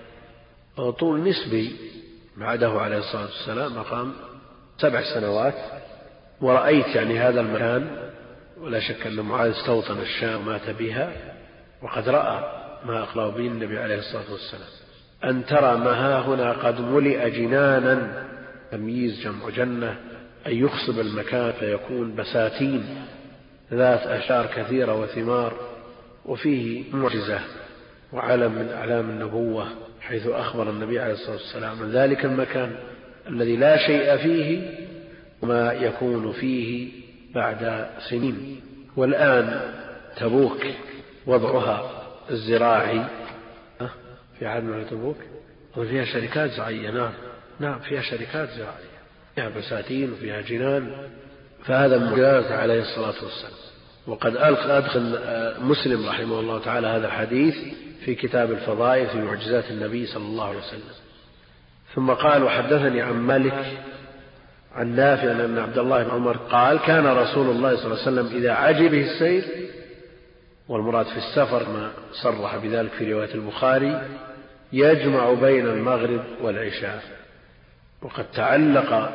S1: طول نسبي. بعده عليه الصلاة والسلام مقام سبع سنوات، ورأيت يعني هذا المكان، ولا شك أن معاذ استوطن الشام ومات بها، وقد رأى ما أخبر به النبي عليه الصلاة والسلام: أن ترى ما ها هنا قد ملئ جنانا، تمييز جمع جنة، أن يخصب المكان فيكون بساتين ذات أشجار كثيرة وثمار وفيه معجزة وعلم من أعلام النبوة، حيث أخبر النبي عليه الصلاة والسلام عن ذلك المكان الذي لا شيء فيه وما يكون فيه بعد سنين. والآن تبوك وضعها الزراعي في عالم تبوك وفيها شركات زراعية. نعم نعم فيها شركات زراعية، فيها بساتين وفيها جنان، فهذا معجزة عليه الصلاة والسلام. وقد أدخل مسلم رحمه الله تعالى هذا الحديث في كتاب الفضائل في معجزات النبي صلى الله عليه وسلم. ثم قال: وحدثني عن مالك عن نافع أن عبد الله بن عمر قال: كان رسول الله صلى الله عليه وسلم إذا عجبه السير، والمراد في السفر ما صرح بذلك في رواية البخاري، يجمع بين المغرب والعشاء. وقد تعلق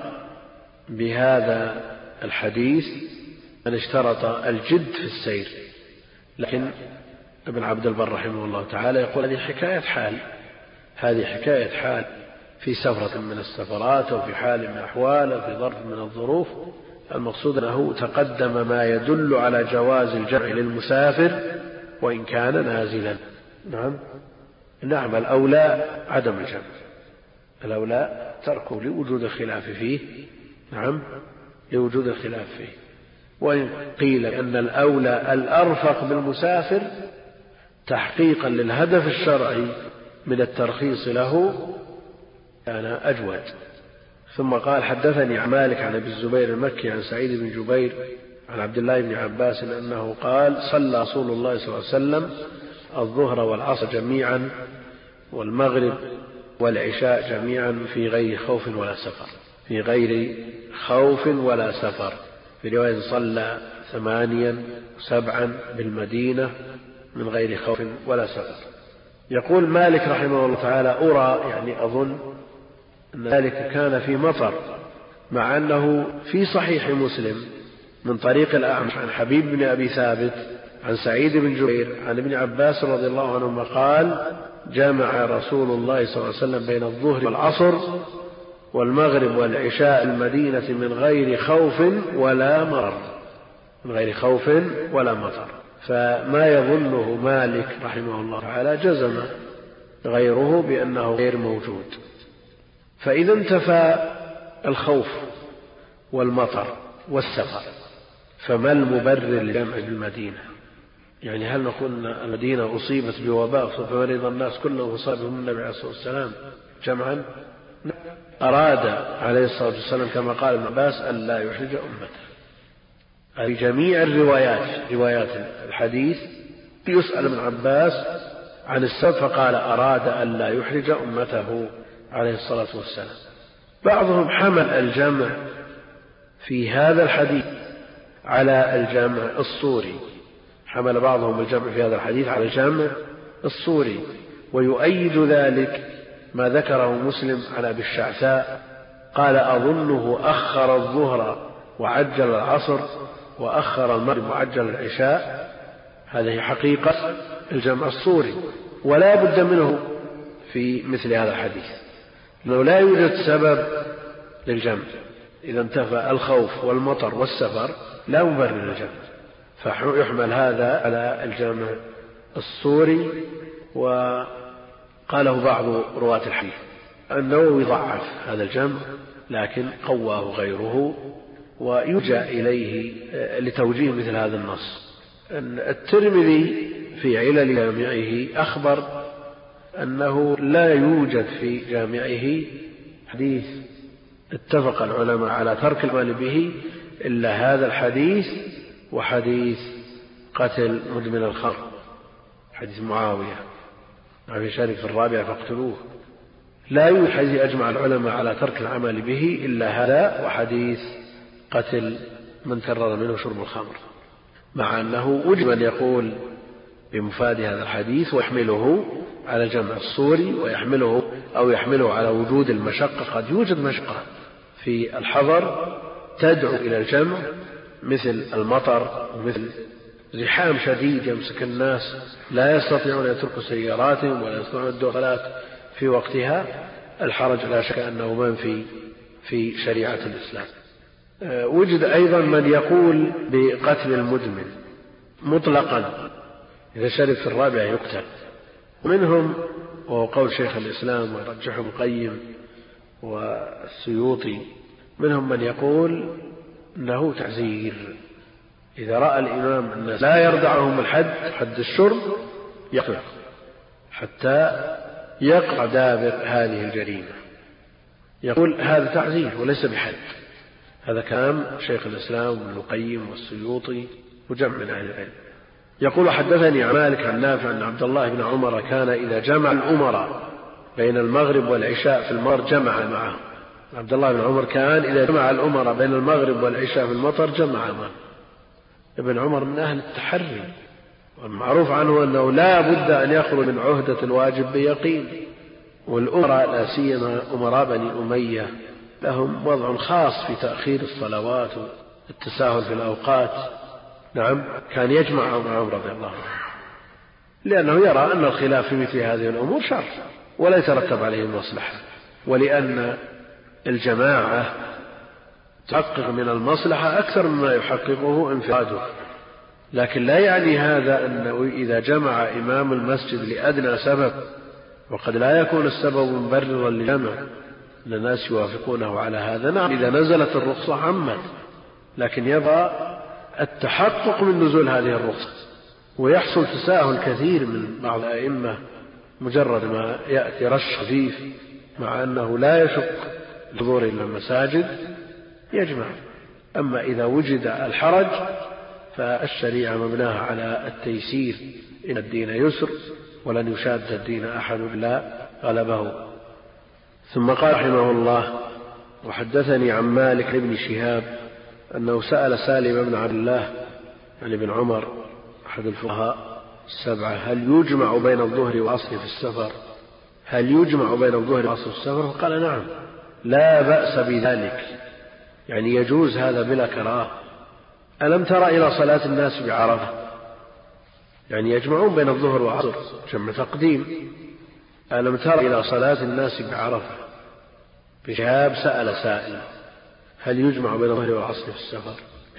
S1: بهذا الحديث أن اشترط الجد في السير، لكن ابن عبد البر رحمه الله تعالى يقول هذه حكاية حال، هذه حكاية حال في سفرة من السفرات أو في حال من الأحوال أو في ظرف من الظروف. المقصود أنه تقدم ما يدل على جواز الجمع للمسافر وإن كان نازلا. نعم نعم الأولى عدم الجمع، الأولى تركه لوجود الخلاف فيه. نعم لوجود الخلاف فيه. وإن قيل أن الأولى الأرفق بالمسافر تحقيقا للهدف الشرعي من الترخيص له كان أجود. ثم قال: حدثني عن مالك عن أبي الزبير المكي عن سعيد بن جبير عن عبد الله بن عباس أنه قال: صلى رسول الله صلى الله عليه وسلم الظهر والعصر جميعا والمغرب والعشاء جميعا في غير خوف ولا سفر، في غير خوف ولا سفر. في رواية صلى ثمانيا سبعا بالمدينة من غير خوف ولا سفر. يقول مالك رحمه الله تعالى: أرى يعني أظن أن ذلك كان في مطر، مع أنه في صحيح مسلم من طريق الأعمش عن حبيب بن أبي ثابت عن سعيد بن جبير عن ابن عباس رضي الله عنهما قال: جمع رسول الله صلى الله عليه وسلم بين الظهر والعصر والمغرب والعشاء المدينة من غير خوف ولا مطر، من غير خوف ولا مطر. فما يظنه مالك رحمه الله تعالى جزم غيره بأنه غير موجود. فإذا انتفى الخوف والمطر والسفر فما المبرر لجمع بالمدينة؟ يعني هل نقول أن المدينة أصيبت بوباء فمرض الناس كلهم فصابهم النبي عليه الصلاة والسلام جمعا؟ أراد عليه الصلاة والسلام كما قال ابن عباس أن لا يحرج أمته. في جميع الروايات روايات الحديث يسأل ابن عباس عن السبب فقال أراد أن لا يحرج أمته عليه الصلاة والسلام. بعضهم حمل الجمع في هذا الحديث على الجمع الصوري، حمل بعضهم الجمع في هذا الحديث على الجمع الصوري، ويؤيد ذلك ما ذكره مسلم عن أبي الشعثاء قال: أظنه أخر الظهر وعجل العصر وأخر المغرب وعجل العشاء. هذه حقيقة الجمع الصوري، ولا بد منه في مثل هذا الحديث، لأنه لا يوجد سبب للجمع. إذا انتفى الخوف والمطر والسفر لا مبرر للجمع، فيحمل هذا على الجمع الصوري. وقاله بعض رواة الحديث. النووي ضعف هذا الجمع لكن قواه غيره، ويلجأ إليه لتوجيه مثل هذا النص. الترمذي في علل جامعه أخبر أنه لا يوجد في جامعه حديث اتفق العلماء على ترك العمل به إلا هذا الحديث وحديث قتل مدمن الخمر، حديث معاوية في شارك في الرابعة فاقتلوه. لا يوجد حديث أجمع العلماء على ترك العمل به إلا هذا وحديث قتل من ترر منه شرب الخمر، مع أنه وجب أن يقول بمفاد هذا الحديث ويحمله على الجمع الصوري، ويحمله أو يحمله على وجود المشقة. قد يوجد مشقة في الحضر تدعو إلى الجمع، مثل المطر ومثل زحام شديد يمسك الناس لا يستطيعون أن يتركوا سياراتهم ولا يستطيعون الدخلات في وقتها. الحرج لا شك أنه منفي في شريعة الإسلام. وجد أيضا من يقول بقتل المدمن مطلقا، إذا شرب في الرابعة يقتل. ومنهم، وهو قول شيخ الإسلام ويرجحه ابن القيم والسيوطي، منهم من يقول إنه تعزير. إذا رأى الإمام الناس لا يردعهم الحد، حد الشرب، يقتل حتى يقع دابر هذه الجريمة. يقول هذا تعزير وليس بحد. هذا كلام شيخ الإسلام وابن القيم والسيوطي وجمع من أهل العلم. يقول حدثني عن مالك عن نافع أن عبد الله بن عمر كان إذا جمع الأمراء بين المغرب والعشاء في المطر جمع معه. عبد الله بن عمر كان إذا جمع الأمراء بين المغرب والعشاء في المطر جمع معه. ابن عمر من أهل التحري، والمعروف عنه أنه لا بد أن يخرج من عهدة الواجب بيقين. والأمراء لا سيما أمراء بني أمية لهم وضع خاص في تأخير الصلوات والتساهل في الأوقات. نعم، كان يجمع عمر رضي الله عنه لأنه يرى أن الخلاف في مثل هذه الأمور شر ولا يترتب عليه المصلحة، ولأن الجماعة تحقق من المصلحة أكثر مما يحققه انفراده. لكن لا يعني هذا أنه إذا جمع إمام المسجد لأدنى سبب، وقد لا يكون السبب مبررا للجمع، الناس يوافقونه على هذا. نعم، إذا نزلت الرخصة عمت، لكن يبقى التحقق من نزول هذه الرخصة. ويحصل تساهل كثير من بعض الأئمة، مجرد ما يأتي رش خفيف مع أنه لا يشق الحضور إلى المساجد يجمع. أما إذا وجد الحرج فالشريعة مبناها على التيسير، إن الدين يسر ولن يشاد الدين أحد إلا غلبه. ثم قال رحمه الله: وحدثني عن مالك بن شهاب أنه سأل سالم بن عبد الله يعني بن عمر أحد الفقهاء السبعة: هل يجمع بين الظهر والعصر في السفر؟ هل يجمع بين الظهر والعصر في السفر؟ قال: نعم، لا بأس بذلك، يعني يجوز هذا بلا كراهة. ألم تر إلى صلاة الناس بعرفة؟ يعني يجمعون بين الظهر والعصر، جمع تقديم. ألم تر إلى صلاة الناس بعرفة؟ بشهاب سأل سائل: هل يجمع بين الظهر والعصر في السفر؟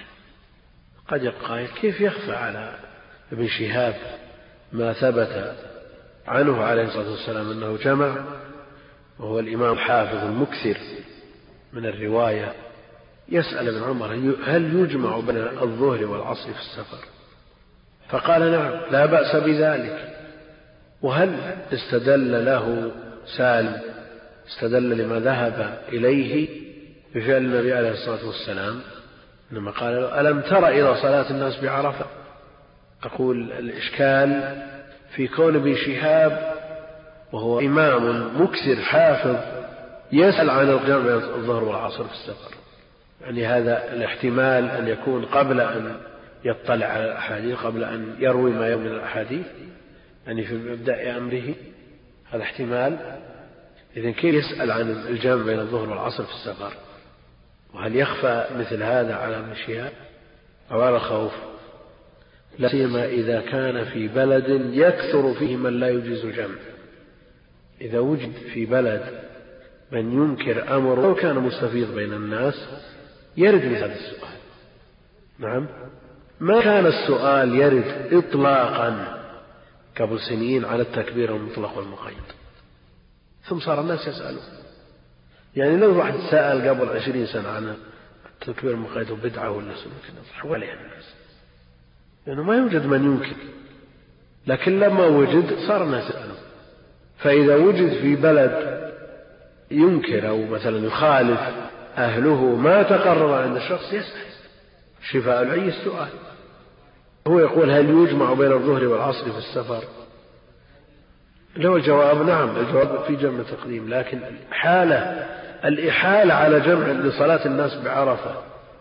S1: قد يقال كيف يخفى على ابن شهاب ما ثبت عنه عليه الصلاة والسلام أنه جمع، وهو الإمام الحافظ المكثر من الرواية. يسأل ابن عمر: هل يجمع بين الظهر والعصر في السفر؟ فقال: نعم، لا بأس بذلك. وهل استدل له سالم، استدل لما ذهب إليه بفعل النبي عليه الصلاة والسلام، إنما قال له: ألم تر إلى صلاة الناس بعرفة؟ أقول الإشكال في كون ابن شهاب وهو إمام مكثر حافظ يسأل عن الجمع بين الظهر والعصر في السفر. يعني هذا الاحتمال أن يكون قبل أن يطلع على الأحاديث، قبل أن يروي ما يروي من الأحاديث، يعني في مبدأ أمره، هذا احتمال. إذن كيف يسأل عن الجمع بين الظهر والعصر في السفر؟ وهل يخفى مثل هذا على ابن شهاب أو على خوف؟ لا سيما إذا كان في بلد يكثر فيه من لا يجيز الجمع. إذا وجد في بلد من ينكر أمر لو كان مستفيض بين الناس يرد من هذا السؤال. نعم، ما كان السؤال يرد إطلاقا قبل سنين على التكبير المطلق والمقيد، ثم صار الناس يسألون. يعني لو واحد سأل قبل عشرين سنة عن التكبير المقيد وبدعة ولا سنة حواليها الناس، لأنه ما يوجد من ينكر. لكن لما وجد صار الناس يسألون. فإذا وجد في بلد ينكر أو مثلا يخالف أهله ما تقرر عند الشخص يسأل. شفاء العي السؤال. هو يقول: هل يجمع بين الظهر والعصر في السفر؟ له الجواب: نعم، الجواب في جمع تقديم. لكن حالة الإحالة على جمع لصلاة الناس بعرفة،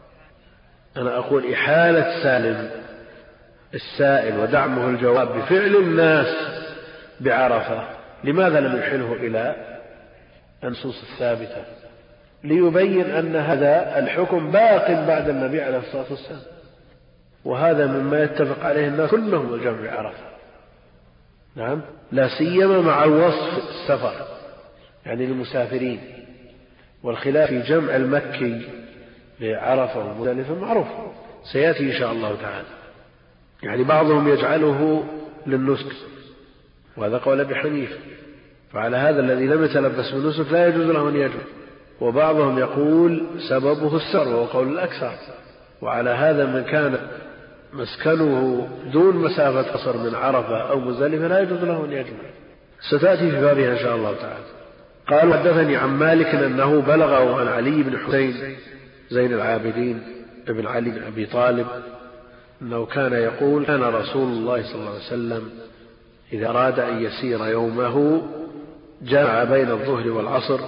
S1: أنا أقول إحالة سالم السائل ودعمه الجواب بفعل الناس بعرفة، لماذا لم يحله إلى النصوص الثابتة؟ ليبين أن هذا الحكم باق بعد النبي عليه الصلاة والسلام، وهذا مما يتفق عليه الناس كلهم الجمع بعرفة. نعم، لا سيما مع الوصف السفر يعني للمسافرين. والخلاف في جمع المكي لعرفة ومزدلفة معروف سيأتي إن شاء الله تعالى. يعني بعضهم يجعله للنسك، وهذا قول أبي حنيفة. فعلى هذا الذي لم يتلبس بالنسك لا يجوز له أن يجمع. وبعضهم يقول سببه السفر وهو قول الأكثر. وعلى هذا من كان مسكنه دون مسافة قصر من عرفة أو مزدلفة لا يجوز له أن يجمع. ستأتي في بابها إن شاء الله تعالى. قال حدثني عن مالك أنه بلغه عن علي بن حسين زين العابدين ابن علي بن أبي طالب أنه كان يقول كان رسول الله صلى الله عليه وسلم إذا أراد أن يسير يومه جمع بين الظهر والعصر،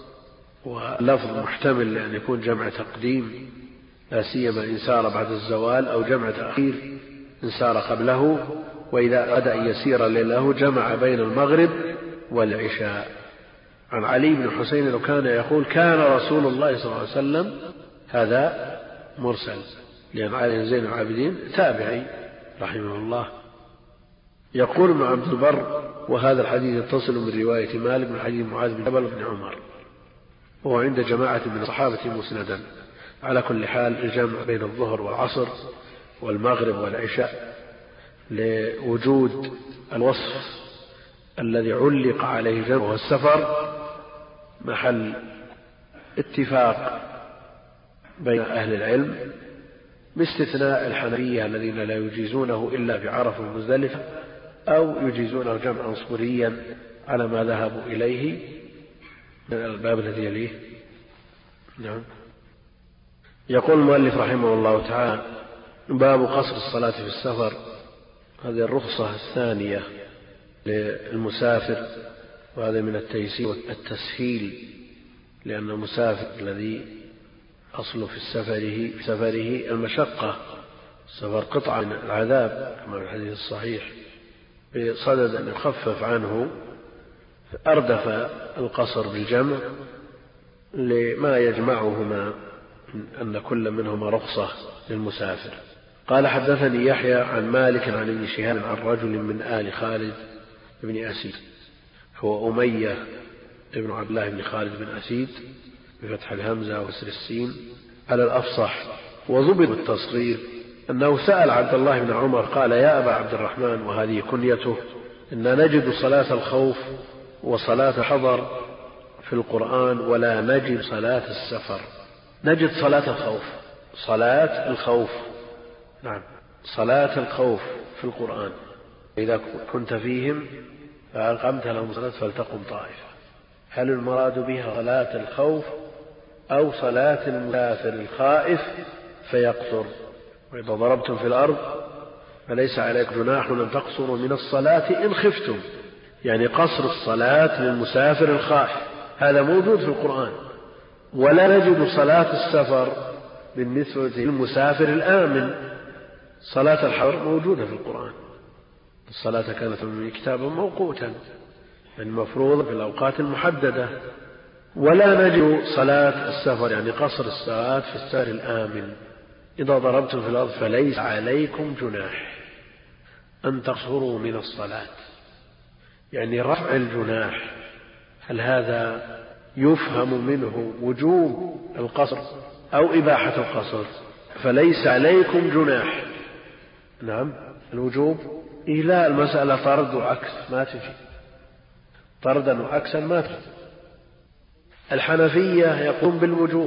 S1: واللفظ محتمل لأن يكون جمع تقديم لا سيما إن سار بعد الزوال، أو جمع تأخير إن سار قبله. وإذا أراد أن يسير ليله جمع بين المغرب والعشاء. عن علي بن حسين لو كان يقول كان رسول الله صلى الله عليه وسلم، هذا مرسل لأن علي زين العابدين تابعي رحمه الله. يقول ابن عبد البر وهذا الحديث يتصل من رواية مالك من حديث معاذ بن جبل بن عمر، وهو عند جماعة من الصحابة مسندا. على كل حال الجمع بين الظهر والعصر والمغرب والعشاء لوجود الوصف الذي علق عليه جمع السفر محل اتفاق بين أهل العلم، باستثناء الحنفية الذين لا يجيزونه إلا في عرفة ومزدلفة، أو يجيزونه جمعا صوريا على ما ذهبوا إليه من الباب الذي يليه. نعم. يقول المؤلف رحمه الله تعالى باب قصر الصلاة في السفر. هذه الرخصة الثانية للمسافر، وهذا من التيسير والتسهيل، لأن المسافر الذي أصل في سفره, في سفره المشقة، السفر قطعة من العذاب كما في الحديث الصحيح، بصدد أن يخفف عنه أردف القصر بالجمع لما يجمعهما أن كل منهما رخصة للمسافر. قال حدثني يحيى عن مالك عن ابن شهاب عن رجل من آل خالد بن أسيد، هو أمية ابن عبد الله بن خالد بن أسيد بفتح الهمزة وكسر السين على الأفصح، وضبط بالتصغير، أنه سأل عبد الله بن عمر قال يا أبا عبد الرحمن، وهذه كنيته، إن نجد صلاة الخوف وصلاة حضر في القرآن ولا نجد صلاة السفر. نجد صلاة الخوف، صلاة الخوف، نعم، صلاة الخوف في القرآن، إذا كنت فيهم فأقمت لهم صلاة فلتقم طائفة. هل المراد بها صلاة الخوف أو صلاة المسافر الخائف فيقصر؟ وإذا ضربتم في الأرض فليس عليكم جناح أن تقصروا من الصلاة إن خفتم، يعني قصر الصلاة للمسافر الخائف هذا موجود في القرآن. ولا نجد صلاة السفر بالنسبة للمسافر الآمن. صلاة الحضر موجودة في القرآن، الصلاة كانت من كتابا موقوتا المفروض في الأوقات المحددة. ولا نجد صلاة السفر يعني قصر الصلاة في السفر الآمن. إذا ضربتم في الأرض فليس عليكم جناح أن تقصروا من الصلاة، يعني رفع الجناح. هل هذا يفهم منه وجوب القصر أو إباحة القصر؟ فليس عليكم جناح، نعم الوجوب. إيه لا، المسألة طرد وعكس ما تجي، طردا وعكسا ما تجي. الحنفية يقوم بالوجوب،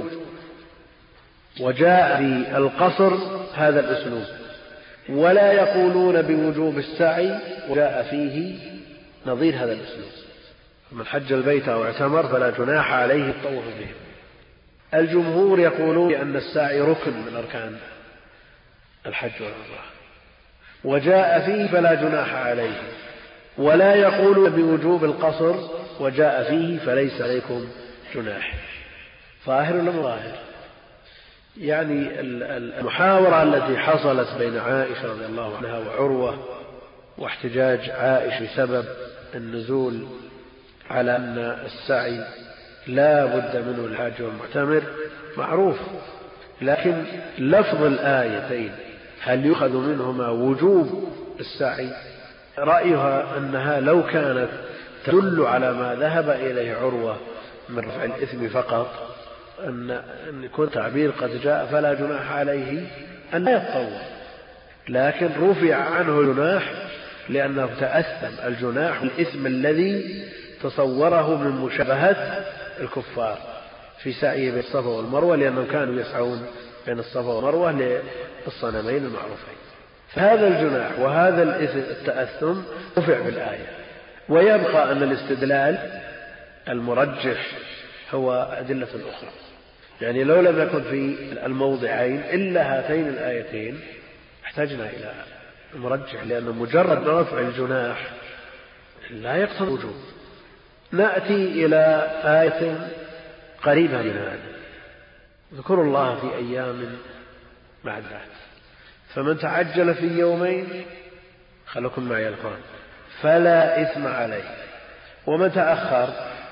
S1: وجاء في القصر هذا الأسلوب، ولا يقولون بوجوب السعي، وجاء فيه نظير هذا الأسلوب. من حج البيت أو اعتمر فلا جناح عليه الطواف به. الجمهور يقولون بأن السعي ركن من أركان الحج والعمرة، وجاء فيه فلا جناح عليه. ولا يقولون بوجوب القصر، وجاء فيه فليس عليكم جناح. ظاهر ولا ظاهر؟ يعني المحاورة التي حصلت بين عائشة رضي الله عنها وعروة، واحتجاج عائشة سبب النزول على أن السعي لا بد منه الحاج والمعتمر معروف، لكن لفظ الآيتين هل يؤخذ منهما وجوب السعي؟ رأيها أنها لو كانت تدل على ما ذهب إليه عروة من رفع الإثم فقط، أن يكون تعبير قد جاء فلا جناح عليه أن لا يتطوع، لكن رفع عنه جناح لأنه تأثم الجناح الإثم الذي تصوره من مشابهة الكفار في سعيه بين الصفا والمروة، لأنهم كانوا يسعون بين الصفا والمروة للصنمين المعروفين. فهذا الجناح وهذا التأثم رفع بالآية. ويبقى أن الاستدلال المرجح هو أدلة أخرى، يعني لو لم يكن في الموضعين إلا هاتين الآيتين احتاجنا إلى المرجح، لأن مجرد رفع الجناح لا يقتضي الوجوب. نأتي إلى آية قريبة من هذا: اذكروا الله في أيام معدودات، فمن تعجل في يومين، خلكم معي القرآن، فلا إثم عليه، ومن تأخر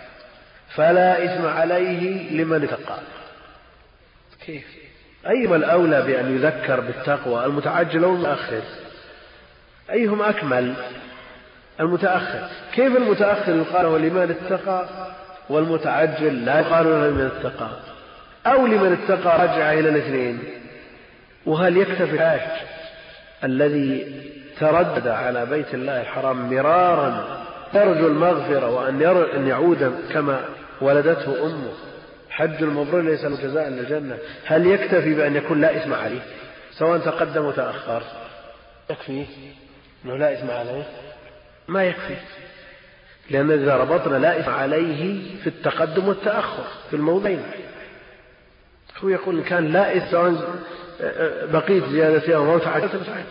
S1: فلا إثم عليه لمن اتقى. كيف؟ أيهما الأولى بأن يذكر بالتقوى، المتعجل أو المتأخر؟ أيهم أكمل؟ المتأخر. كيف المتأخر يقال له لمن اتقى والمتعجل لا يقال له لمن اتقى؟ أو لمن اتقى رجع إلى الاثنين؟ وهل يكتفي الحاج الذي تردد على بيت الله الحرام مرارا يرجو المغفرة وأن يعود كما ولدته أمه، حج المبرور ليس له جزاء إلا الجنة، هل يكتفي بأن يكون لا إثم عليه سواء تقدم وتأخر؟ يكفي أنه لا إثم عليه؟ ما يكفي، لأن إذا ربطنا لا إثم عليه في التقدم والتأخر في الموضعين، هو يقول إن كان لا إثم بقيت زيادة يوم أو تعجل تتعجل،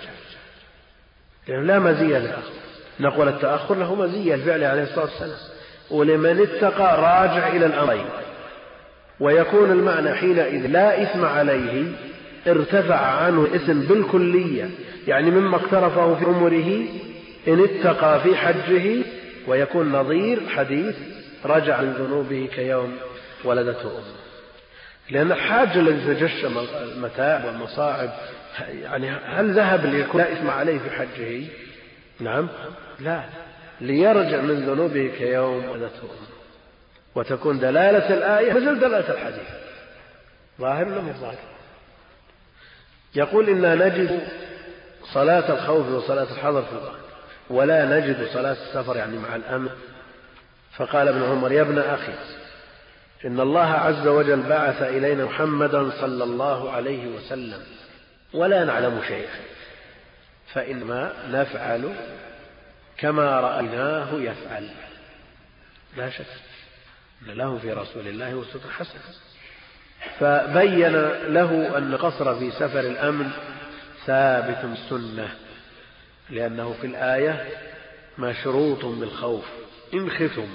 S1: لأنه لا مزية له. نقول التأخر له مزية الفعل عليه الصلاة والسلام، ولمن اتقى راجع إلى الأمرين، ويكون المعنى حينئذ لا إثم عليه ارتفع عنه الإثم بالكلية، يعني مما اقترفه في عمره إن اتقى في حجه، ويكون نظير حديث رجع من ذنوبه كيوم ولدته أمه. لأن الحاج الذي تجشم المتاع والمصاعب يعني هل ذهب ليكون لا إثم عليه في حجه؟ نعم، لا، ليرجع من ذنوبه كيوم ولدته أمه. وتكون دلالة الآية مثل دلالة الحديث، ظاهر ولا مش ظاهر؟ يقول إنا نجد صلاة الخوف وصلاة الحضر في القرآن، ولا نجد صلاة السفر يعني مع الأمن. فقال ابن عمر: يا ابن أخي، إن الله عز وجل بعث إلينا محمدا صلى الله عليه وسلم ولا نعلم شيئا، فإنما نفعل كما رأيناه يفعل. لا شك أن له في رسول الله أسوة حسنة. فبين له أن قصر في سفر الأمن ثابت بالسنة، لأنه في الآية مشروط بالخوف إن خفتم،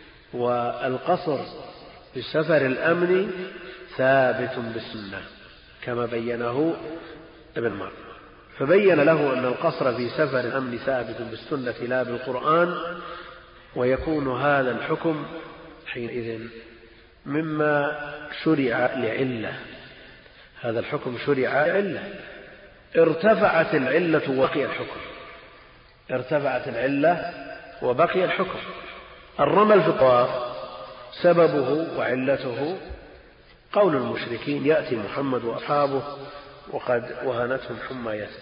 S1: والقصر في سفر الأمن ثابت بالسنة كما بينه ابن مر. فبين له أن القصر في سفر الأمن ثابت بالسنة لا بالقرآن، ويكون هذا الحكم حينئذ مما شرع لعلة. هذا الحكم شرع لعلة، ارتفعت العلة وبقي الحكم، ارتفعت العلة وبقي الحكم. الرمل في الطواف سببه وعلته قول المشركين: يأتي محمد وأصحابه وقد وهنتهم حمى يسر،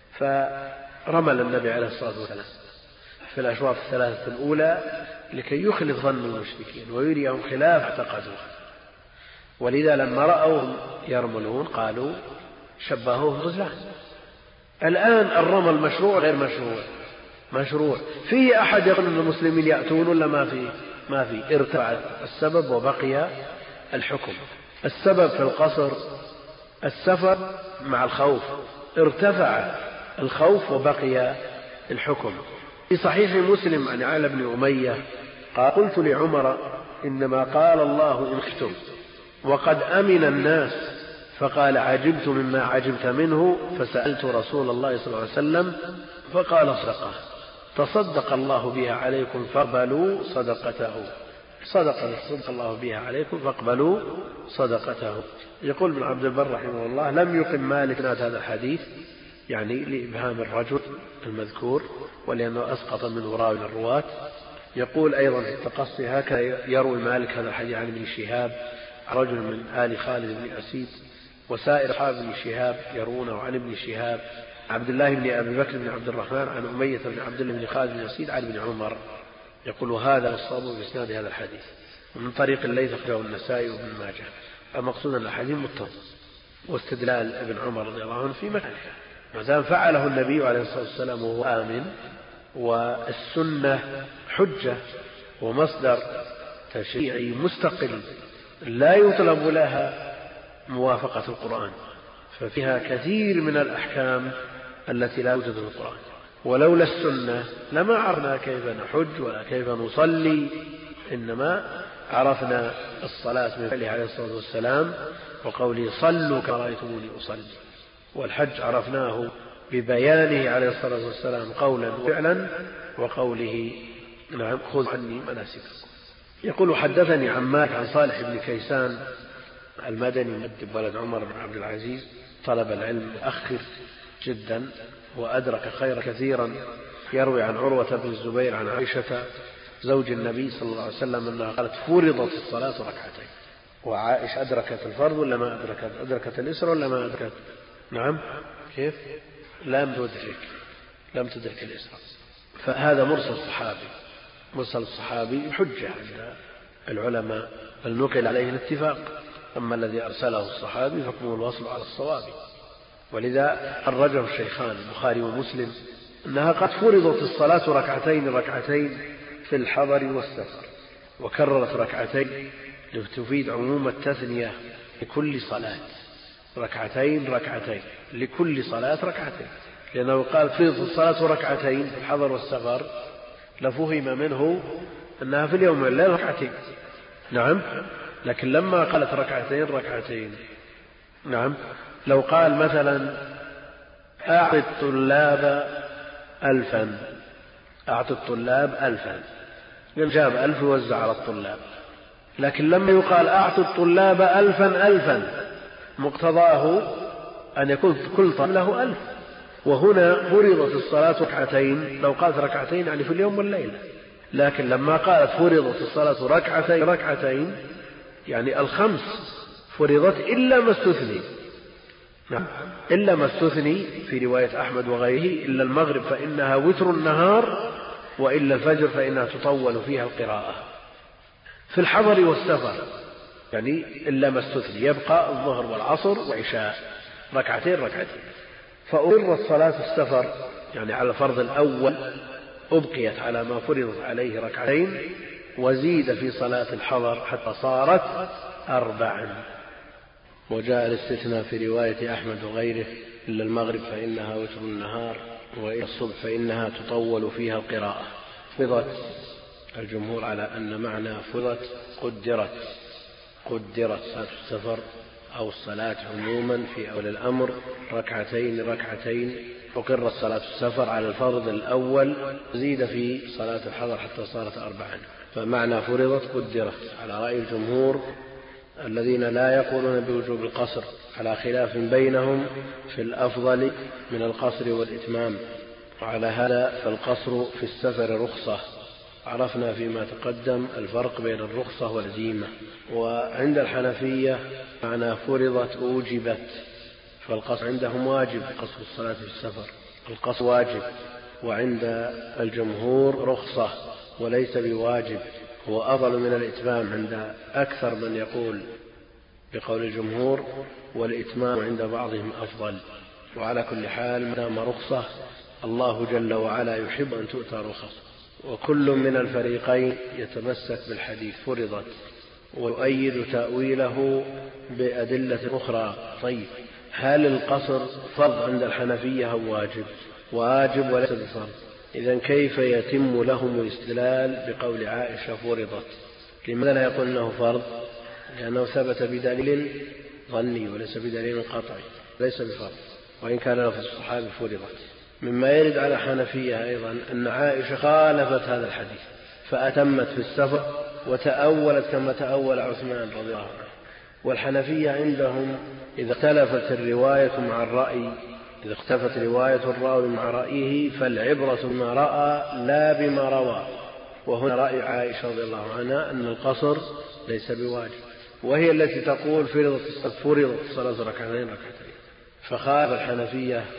S1: فرمل النبي عليه الصلاة والسلام في الأشواط الثلاثة الأولى لكي يخلص ظن المشركين ويريهم خلاف اعتقدوه، ولذا لما رأوهم يرملون قالوا شبهوه بالغزلان. الآن الرمل مشروع غير مشروع؟ مشروع. فيه أحد يقول أن المسلمين يأتون ولا ما فيه؟ ما فيه. ارتفع السبب وبقي الحكم. السبب في القصر السفر مع الخوف، ارتفع الخوف وبقي الحكم. في صحيح مسلم عن علي بن أمية قال: قلت لعمر: إنما قال الله إن خفتم وقد أمن الناس، فقال: عجبت مما عجبت منه، فسألت رسول الله صلى الله عليه وسلم فقال: صدقه، تصدق الله بها عليكم فاقبلوا صدقته. صدقة صدق الله بها عليكم فاقبلوا صدقته. يقول ابن عبد البر رحمه الله: لم يقم مالك هذا الحديث، يعني لإبهام الرجل المذكور ولأنه أسقط منه راوي الرواة. يقول أيضا في التقصي: هكذا يروي مالك هذا الحديث عن ابن شهاب رجل من آل خالد بن أسيد، وسائر أصحاب ابن شهاب يروونه عن ابن شهاب عبد الله بن أبي بكر بن عبد الرحمن عن أمية بن عبد الله بن خالد بن يزيد عن ابن عمر يقول هذا الصواب في إسناد هذا الحديث ومن طريق الليث أخرجه النسائي وابن ماجه. المقصود أن الحديث متصل واستدلال ابن عمر رضي الله عنه في مكانه ما دام فعله النبي عليه الصلاة والسلام وهو آمن، والسنة حجة ومصدر تشريعي مستقل لا يطلب لها موافقة القرآن، ففيها كثير من الأحكام التي لا توجد في القرآن. ولولا السنة لما عرفنا كيف نحج ولا كيف نصلي، إنما عرفنا الصلاة من فعله عليه الصلاة والسلام وقوله صلوا كما رأيتموني أصلي، والحج عرفناه ببيانه عليه الصلاة والسلام قولا وفعلا وقوله نعم خذ عني مناسككم. يقول حدثني عن مالك عن صالح بن كيسان المدني مؤدب ولد عمر بن عبد العزيز، طلب العلم متأخر جدا وأدرك خيرا كثيرا، يروي عن عروة بن الزبير عن عائشة زوج النبي صلى الله عليه وسلم أنها قالت فرضت الصلاة ركعتين. وعائشة أدركت الفرض ولا ما أدركت؟ أدركت الإسرة ولا ما أدركت؟ نعم كيف؟ لم تدرك لم تدرك الإسرة. فهذا مرسل الصحابي، مرسل الصحابي حجة عند العلماء بل نقل عليه الاتفاق، أما الذي أرسله الصحابي فحكمه الوصل على الصواب. ولذا أخرجه الشيخان البخاري ومسلم أنها قد فرضت الصلاة ركعتين ركعتين في الحضر والسفر، وكررت ركعتين لتفيد عموم التثنية لكل صلاة، ركعتين ركعتين لكل صلاة ركعتين، لأنه قال فرضت الصلاة ركعتين في الحضر والسفر لفهم منه أنها في اليوم والليل ركعتين. نعم، لكن لما قالت ركعتين ركعتين نعم، لو قال مثلا أعطي الطلاب ألفا أعطي الطلاب ألفا جاب ألف يوزع على الطلاب، لكن لما يقال أعطي الطلاب ألفا ألفا مقتضاه أن يكون كل طالب له ألف، وهنا فرضت الصلاة ركعتين لو قالت ركعتين يعني في اليوم والليلة، لكن لما قالت فرضت الصلاة ركعتين ركعتين يعني الخمس فرضت إلا ما استثني. نعم، إلا ما استثني في رواية أحمد وغيره، إلا المغرب فإنها وتر النهار وإلا الفجر فإنها تطول فيها القراءة في الحضر والسفر، يعني إلا ما استثني يبقى الظهر والعصر وعشاء ركعتين ركعتين. فأقرت صلاة السفر يعني على الفرض الأول أبقيت على ما فرضت عليه ركعتين، وزيد في صلاة الحضر حتى صارت أربعا. وجاء الاستثناء في رواية أحمد وغيره إلا المغرب فإنها وتر النهار وإلى الصبح فإنها تطول فيها القراءة. فرضت الجمهور على أن معنى فرضت قدرت قدرت صلاة السفر أو الصلاة عموما في أول الأمر ركعتين ركعتين، أقرت صلاة السفر على الفرض الأول زيد في صلاة الحضر حتى صارت أربعا، فمعنى فرضت قدرت على رأي الجمهور الذين لا يقولون بوجوب القصر على خلاف بينهم في الأفضل من القصر والإتمام، وعلى هذا فالقصر في السفر رخصة. عرفنا فيما تقدم الفرق بين الرخصة والعزيمة. وعند الحنفية معنى فرضت أوجبت، فالقصر عندهم واجب قصر الصلاة في السفر، القصر واجب، وعند الجمهور رخصة وليس بواجب، هو أفضل من الإتمام عند أكثر من يقول بقول الجمهور، والإتمام عند بعضهم أفضل. وعلى كل حال ما دام رخصة الله جل وعلا يحب أن تؤتى رخص، وكل من الفريقين يتمسك بالحديث فرضت ويؤيد تأويله بأدلة أخرى. طيب، هل القصر فرض عند الحنفية أو واجب؟ واجب وليس بفرض. إذن كيف يتم لهم الاستدلال بقول عائشة فرضت؟ لماذا لا يقول أنه فرض؟ لأنه ثبت بدليل ظني وليس بدليل قطعي، ليس بفرض، وإن كان لفظ الصحابي فرضت. مما يرد على حنفية أيضا أن عائشة خالفت هذا الحديث فأتمت في السفر وتأولت كما تأول عثمان رضي الله عنه. والحنفية عندهم إذا اختلفت الرواية مع الرأي، إذا اختلفت رواية الراوي مع رأيه فالعبرة بما رأى لا بما روى، وهنا رأي عائشة رضي الله عنها أن القصر ليس بواجب، وهي التي تقول فرضت الصلاة ركعتين ركعتين. فخالف الحنفية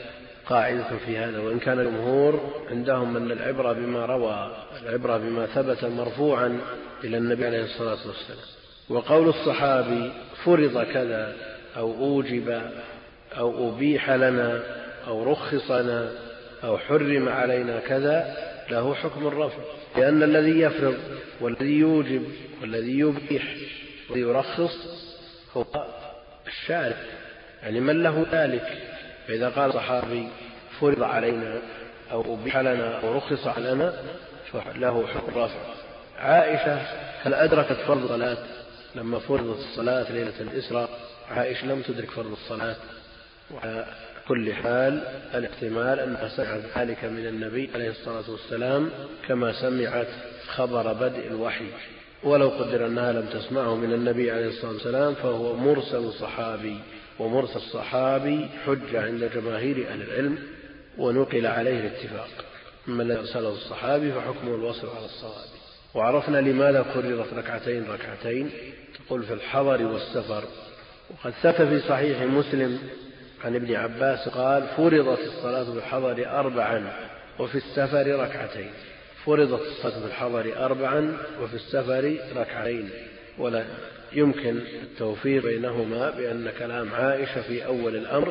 S1: قاعدة في هذا، وإن كان الجمهور عندهم أن العبرة بما روى، العبرة بما ثبت مرفوعا إلى النبي عليه الصلاة والسلام. وقول الصحابي فرض كذا أو أوجب أو أبيح لنا أو رخص لنا أو حرم علينا كذا له حكم الرفع، لأن الذي يفرض والذي يوجب والذي يبيح والذي يرخص هو الشارع، يعني من له ذلك. فإذا قال صحابي فرض علينا أو أبيح لنا أو رخص لنا فله حكم الرفع. عائشة هل أدركت فرض الصلاة لما فرضت الصلاة ليلة الإسراء؟ عائشة لم تدرك فرض الصلاة. وعلى كل حال الاحتمال أنها سمعت ذلك من النبي عليه الصلاة والسلام كما سمعت خبر بدء الوحي، ولو قدر أنها لم تسمعه من النبي عليه الصلاة والسلام فهو مرسل صحابي، ومرسل الصحابي حجة عند جماهير أهل العلم ونقل عليه الاتفاق. أما الذي أرسله الصحابي فحكمه الوصل على الصواب. وعرفنا لماذا كررت ركعتين ركعتين، تقول في الحضر والسفر. وقد ثبت في صحيح مسلم عن ابن عباس قال فرضت الصلاة في الحضر أربعا وفي السفر ركعتين. فرضت الصلاة في الحضر أربعا وفي السفر ركعتين، ولا يمكن التوفيق بينهما بأن كلام عائشة في أول الأمر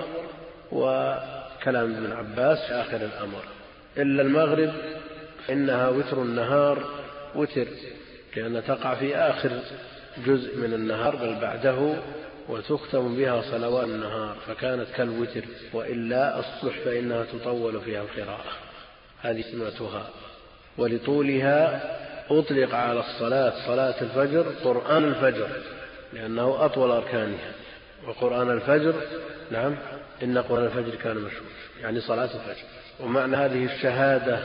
S1: وكلام ابن عباس في آخر الأمر. إلا المغرب فإنها وتر النهار وتر، لأن تقع في آخر جزء من النهار بل بعده، وتختم بها صلوات النهار فكانت كالوتر. وإلا الصبح فإنها تطول فيها القراءة، هذه سمتها. ولطولها أطلق على الصلاة صلاة الفجر قرآن الفجر لأنه أطول أركانها. وقرآن الفجر نعم إن قرآن الفجر كان مشهور، يعني صلاة الفجر. ومعنى هذه الشهادة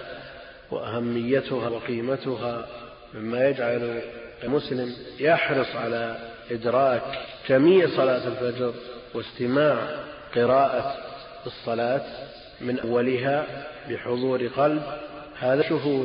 S1: وأهميتها وقيمتها مما يجعل المسلم يحرص على إدراك جميع صلاة الفجر واستماع قراءة الصلاة من أولها بحضور قلب. هذا شهود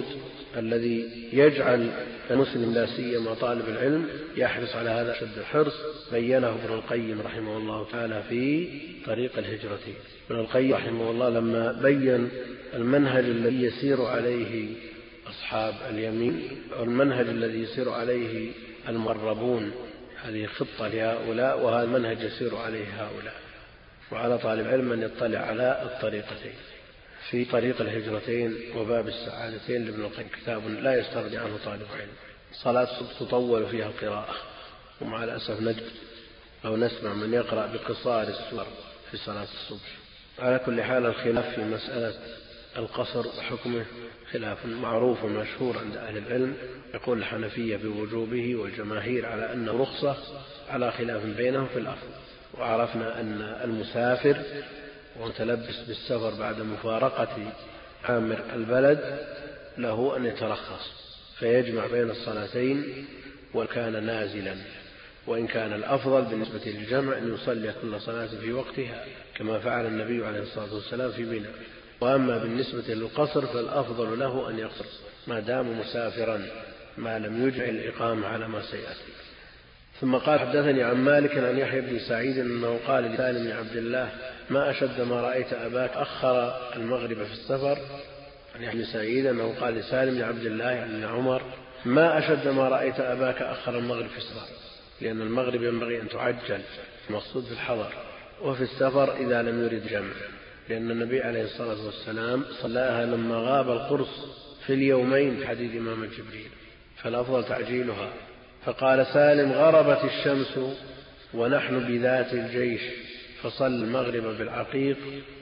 S1: الذي يجعل المسلم لا سيما طالب العلم يحرص على هذا أشد الحرص. بينه ابن القيم رحمه الله تعالى في طريق الهجرتين. ابن القيم رحمه الله لما بين المنهج الذي يسير عليه أصحاب اليمين والمنهج الذي يسير عليه المقربون، هذه خطة لهؤلاء وهذا المنهج يسير عليه هؤلاء. وعلى طالب علم أن يطلع على الطريقتين في طريق الهجرتين وباب السعادتين لابن القيم، كتاب لا يستغني عنه طالب علم. صلاة الصبح تطول فيها القراءة، ومع الأسف نجد أو نسمع من يقرأ بقصار السور في صلاة الصبح. على كل حال الخلاف في مسألة القصر وحكمه خلاف معروف ومشهور عند أهل العلم. يقول الحنفية بوجوبه والجماهير على أنه رخصة، على خلاف بينهم في الأصل. وعرفنا أن المسافر ومتلبس بالسفر بعد مفارقة عامر البلد له أن يترخص فيجمع بين الصلاتين وكان نازلا، وإن كان الأفضل بالنسبة للجمع أن يصلي كل صلاة في وقتها كما فعل النبي عليه الصلاة والسلام في منى. وأما بالنسبة للقصر فالأفضل له أن يقصر ما دام مسافرا ما لم يجع الإقامة على ما سيأتي. ثم قال حدثني عن مالك عن يحيى بن سعيد أنه قال لسالم بن عبد الله ما أشد ما رأيت أباك أخر المغرب في السفر. عن يحيى بن سعيد أنه قال لسالم بن عبد الله عن عمر ما أشد ما رأيت أباك أخر المغرب في السفر، لأن المغرب ينبغي أن تعجل، المقصود في الحضر، وفي السفر إذا لم يرد جمع، لأن النبي عليه الصلاة والسلام صلاها لما غاب القرص في اليومين في حديث إمام جبريل، فالأفضل تعجيلها. فقال سالم غربت الشمس ونحن بذات الجيش فصل المغرب بالعقيق،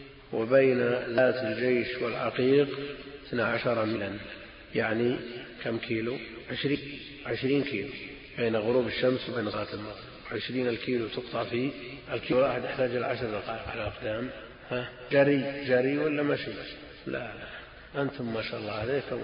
S1: وبين ذات الجيش والعقيق اثنا عشر ميلا، يعني كم كيلو؟ عشرين, عشرين كيلو بين غروب الشمس وبين صلاة المغرب. عشرين الكيلو تقطع في الكيلو واحد يحتاج إلى عشر دقائق على الأقدام. ها جري جري ولا مشي؟ لا لا أنتم ما شاء الله عليكم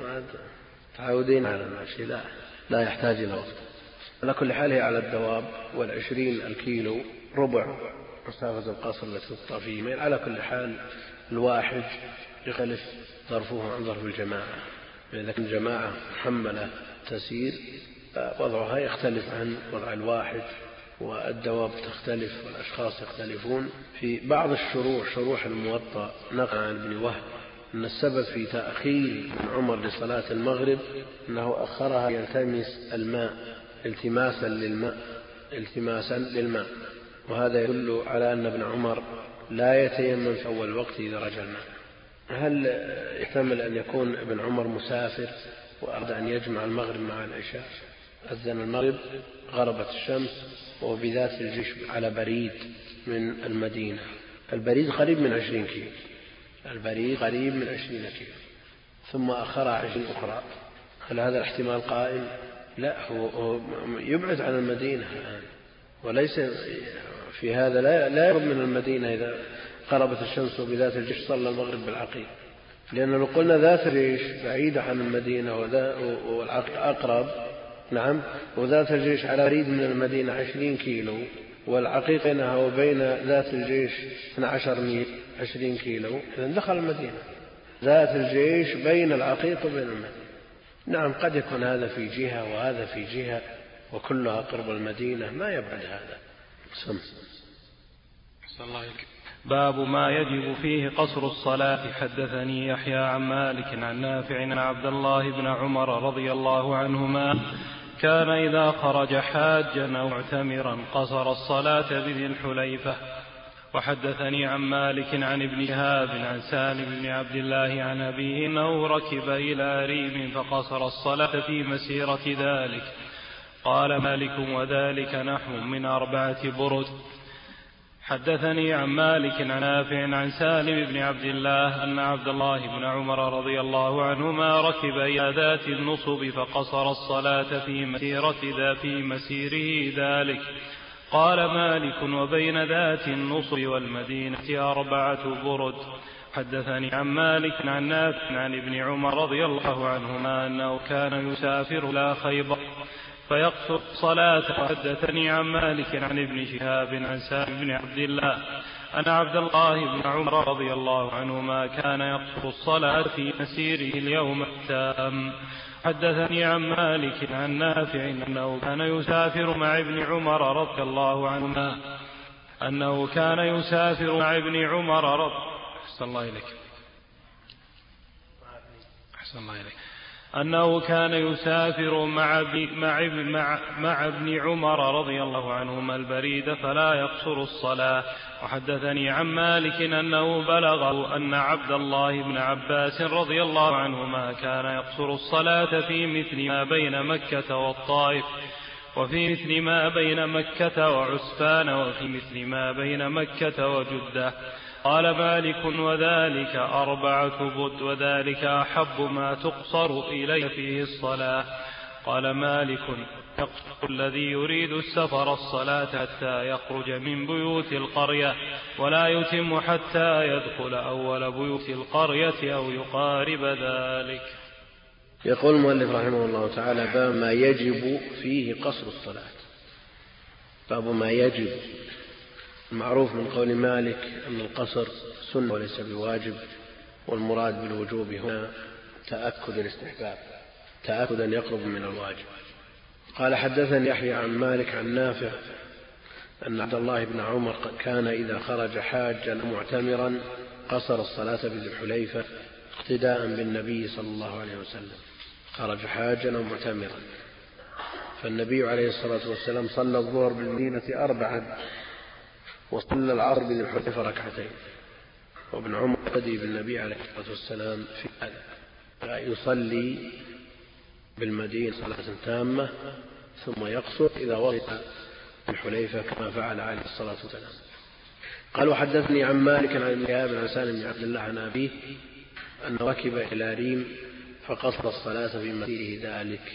S1: تعودين على المشي، لا لا يحتاج إلى وقت. على كل حال هي على الدواب، والعشرين الكيلو ربع مسافة القصر التي تقطع فيه ميل. على كل حال الواحد يختلف ظرفه عن ظرف الجماعة، إذا كان جماعة محملة تسير وضعها يختلف عن وضع الواحد والدواب تختلف والأشخاص يختلفون. في بعض الشروح شروح الموطأ نقل عن ابن وهب أن السبب في تأخير ابن عمر لصلاة المغرب أنه أخرها يلتمس الماء التماسا للماء التماسا للماء وهذا يدل على أن ابن عمر لا يتيمم في أول وقت إذا رجع الماء. هل يحتمل أن يكون ابن عمر مسافر وأراد أن يجمع المغرب مع العشاء؟ أذن المغرب غربت الشمس وبذات الجيش على بريد من المدينة. البريد قريب من عشرين كيلو البريد قريب من عشرين كيلو ثم أخرها عشرين أخرى. هل هذا الاحتمال قائم؟ لا، هو يبعد عن المدينة الآن وليس في هذا لا يقرب من المدينة. إذا قربت الشمس وبذات الجيش صلى المغرب بالعقيق، لأنه لو قلنا ذات الجيش بعيدة عن المدينة والعقيق أقرب، نعم، وذات الجيش على بريد من المدينة عشرين كيلو والعقيق بينها وبين ذات الجيش اثني عشر ميل عشرين كيلو، إذن دخل المدينة. ذات الجيش بين العقيق وبين المدينة. نعم، قد يكون هذا في جهة وهذا في جهة وكلها قرب المدينة، ما يبعد هذا. سم.
S2: باب ما يجب فيه قصر الصلاة. حدثني يحيى عن مالك عن نافع عن عبد الله بن عمر رضي الله عنهما كان إذا خرج حاجا أو معتمرا قصر الصلاة بذي الحليفة. وحدثني عن مالك عن ابن شهاب عن سالم بن عبد الله عن أبيه أنه ركب إلى ريم فقصر الصلاة في مسيرة ذلك. قال مالك وذلك نحو من أربعة برد. حدثني عن مالك عن نافع عن سالم بن عبد الله أن عبد الله بن عمر رضي الله عنهما ركب إلى ذات النصب فقصر الصلاة في مسيرة ذا في مسيره ذلك. قال مالك وبين ذات النصب والمدينة أربعة برد. حدثني عن مالك عن نافع عن ابن عمر رضي الله عنهما أنه كان يسافر إلى خيبر فيقصر الصلاة. وحدثني عن مالك عن ابن شهاب عن سالم بن عبد الله أن عبد الله بن عمر رضي الله عنهما كان يقصر الصلاة في مسيره اليوم التام. حدثني عن مالك عن نافع أنه كان يسافر مع ابن عمر رضي الله عنهما أنه كان يسافر مع ابن عمر رضي أحسن الله إليك أحسن الله إليك أنه كان يسافر مع, مع, مع, مع ابن عمر رضي الله عنهما البريد فلا يقصر الصلاة. وحدثني عن مالك أنه بلغه أن عبد الله بن عباس رضي الله عنهما كان يقصر الصلاة في مثل ما بين مكة والطائف وفي مثل ما بين مكة وعسفان وفي مثل ما بين مكة وجدة. قال مالك وذلك أربعة بد وذلك أحب ما تقصر إليه فيه الصلاة. قال مالك يقصر الذي يريد السفر الصلاة حتى يخرج من بيوت القرية ولا يتم حتى يدخل أول بيوت القرية أو يقارب ذلك.
S1: يقول المؤلف رحمه الله تعالى باب ما يجب فيه قصر الصلاة. باب ما يجب. المعروف من قول مالك أن القصر سنة وليس بواجب، والمراد بالوجوب هنا تأكد الاستحباب، تأكدا يقرب من الواجب. قال حدثني يحيى عن مالك عن نافع أن عبد الله بن عمر كان إذا خرج حاجا معتمرا قصر الصلاة بذي الحليفة اقتداء بالنبي صلى الله عليه وسلم. خرج حاجا معتمرا، فالنبي عليه الصلاة والسلام صلى الظهر بالمدينة أربعا وصلى العصر بذي الحليفة ركعتين، وابن عمر يقتدي بالنبي عليه الصلاة والسلام في هذا، يصلي بالمدينة صلاة تامة ثم يقصر إذا وصل الحليفة كما فعل عليه الصلاة والسلام. قال وحدثني عن مالك عن ابن شهاب عن سالم بن عبد الله عن أبيه أنه ركب إلى ريم فقصر الصلاة في مسيره ذلك.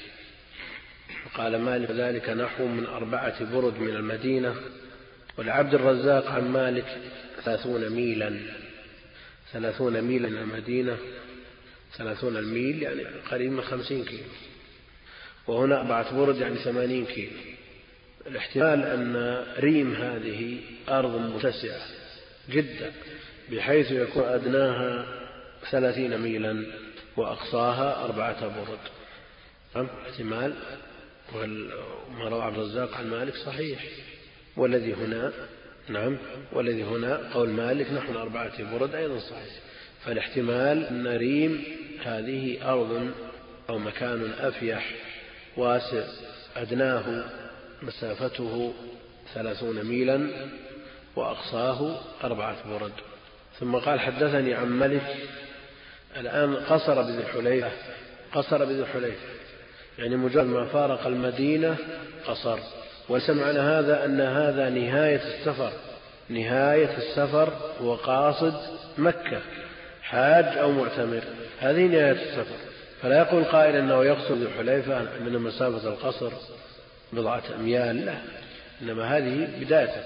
S1: قال مالك ذلك نحو من أربعة برد من المدينة. ولعبد الرزاق عن مالك ثلاثون ميلا ثلاثون ميلا من المدينة، ثلاثون الميل يعني قريب من خمسين كيلو، وهنا أربعة برد يعني ثمانين كيلو. الاحتمال أن ريم هذه أرض متسعة جدا بحيث يكون أدناها ثلاثين ميلا وأقصاها أربعة برد. احتمال، وما روى عبد الرزاق عن مالك صحيح، والذي هنا نعم والذي هنا قول مالك نحو أربعة برد أيضا صحيح. فالاحتمال أن ريم هذه أرض أو مكان أفيح واسع أدناه مسافته ثلاثون ميلا وأقصاه أربعة برد. ثم قال حدثني عن مالك. الآن قصر بذي الحليفة قصر بذي الحليفة يعني مجرد ما فارق المدينة قصر. وسمعنا هذا أن هذا نهاية السفر نهاية السفر وقاصد مكة حاج أو معتمر، هذه نهاية السفر. فلا يقول قائل أنه يقصد ذي الحليفة من مسافة القصر بضعة أميال، لا، إنما هذه بداية.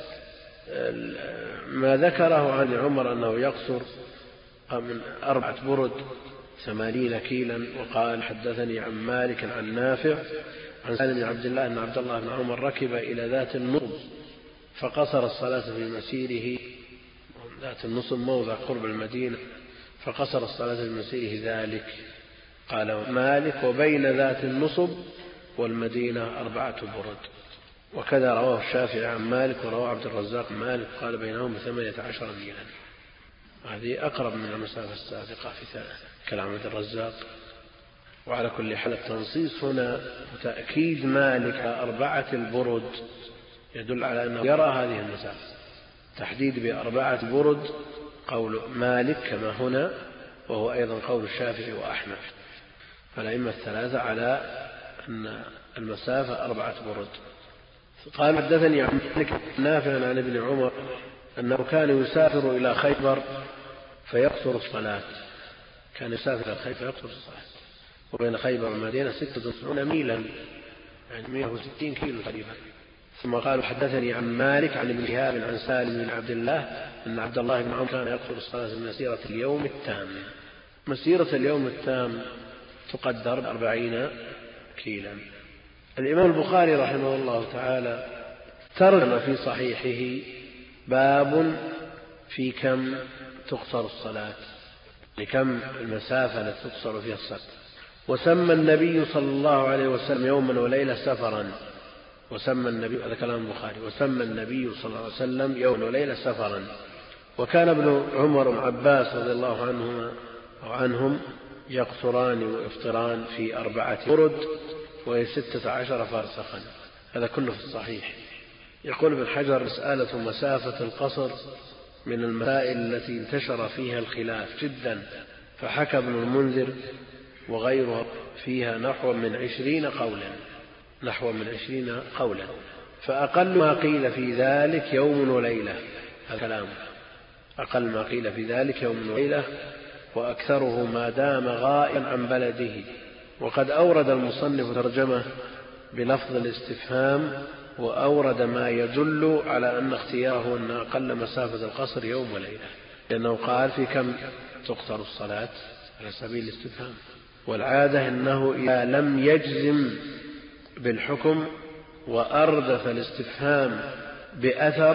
S1: ما ذكره عن عمر أنه يقصر من أربعة برد ثمانين كيلا. وقال حدثني عن مالك عن نافع عن سالم بن عبد الله أن عبد الله بن عمر ركب إلى ذات النصب فقصر الصلاة في مسيره. ذات النصب موضع قرب المدينة، فقصر الصلاة في مسيره ذلك. قال مالك وبين ذات النصب والمدينة أربعة برد. وكذا رواه الشافعي عن مالك ورواه عبد الرزاق مالك قال بينهم ثمانية عشر ميلا. هذه أقرب من المسافة السابقة في كلام عبد الرزاق. وعلى كل حال التنصيص هنا وتأكيد مالك على أربعة البرد يدل على أنه يرى هذه المسافة. تحديد بأربعة برد قول مالك كما هنا، وهو أيضا قول الشافعي وأحمد. فالأئمة الثلاثة على أن المسافة أربعة برد. قال حدثني عن مالك نافع عن ابن عمر أنه كان يسافر إلى خيبر فيقصر الصلاة. كان يسافر إلى خيبر فيقصر الصلاة، وبين خيبر والمدينة ستة وتسعين ميلا يعني مئة وستين كيلو تقريبا. ثم قالوا حدثني عن مالك عن ابن شهاب عن سالم بن عبد الله أن عبد الله بن عمر كان يقصر الصلاة مسيرة اليوم التام. مسيرة اليوم التام تقدر أربعين كيلا. الإمام البخاري رحمه الله تعالى ترجم في صحيحه باب في كم تقصر الصلاة، لكم المسافة التي تقصر فيها الصلاة. وسمى النبي صلى الله عليه وسلم يوما وليلة سفرا. وسمى النبي هذا كلام البخاري وسمى النبي صلى الله عليه وسلم يوما وليلة سفرا. وكان ابن عمر وابن عباس رضي الله عنهما أو عنهم يقصران ويفطران في أربعة برد وهي ستة عشر فرسخا. هذا كله في الصحيح. يقول ابن حجر مسألة مسافة القصر من المسائل التي انتشر فيها الخلاف جدا، فحكى ابن المنذر وغيره فيها نحو من عشرين قولا نحو من عشرين قولا فأقل ما قيل في ذلك يوم وليلة. الكلام أقل ما قيل في ذلك يوم وليلة، وأكثره ما دام غائبا عن بلده. وقد أورد المصنف ترجمة بلفظ الاستفهام، وأورد ما يدل على أن اختياره أن أقل مسافة القصر يوم وليلة، لأنه قال في كم تقصر الصلاة على سبيل الاستفهام. والعادة أنه إذا لم يجزم بالحكم وأردف الاستفهام بأثر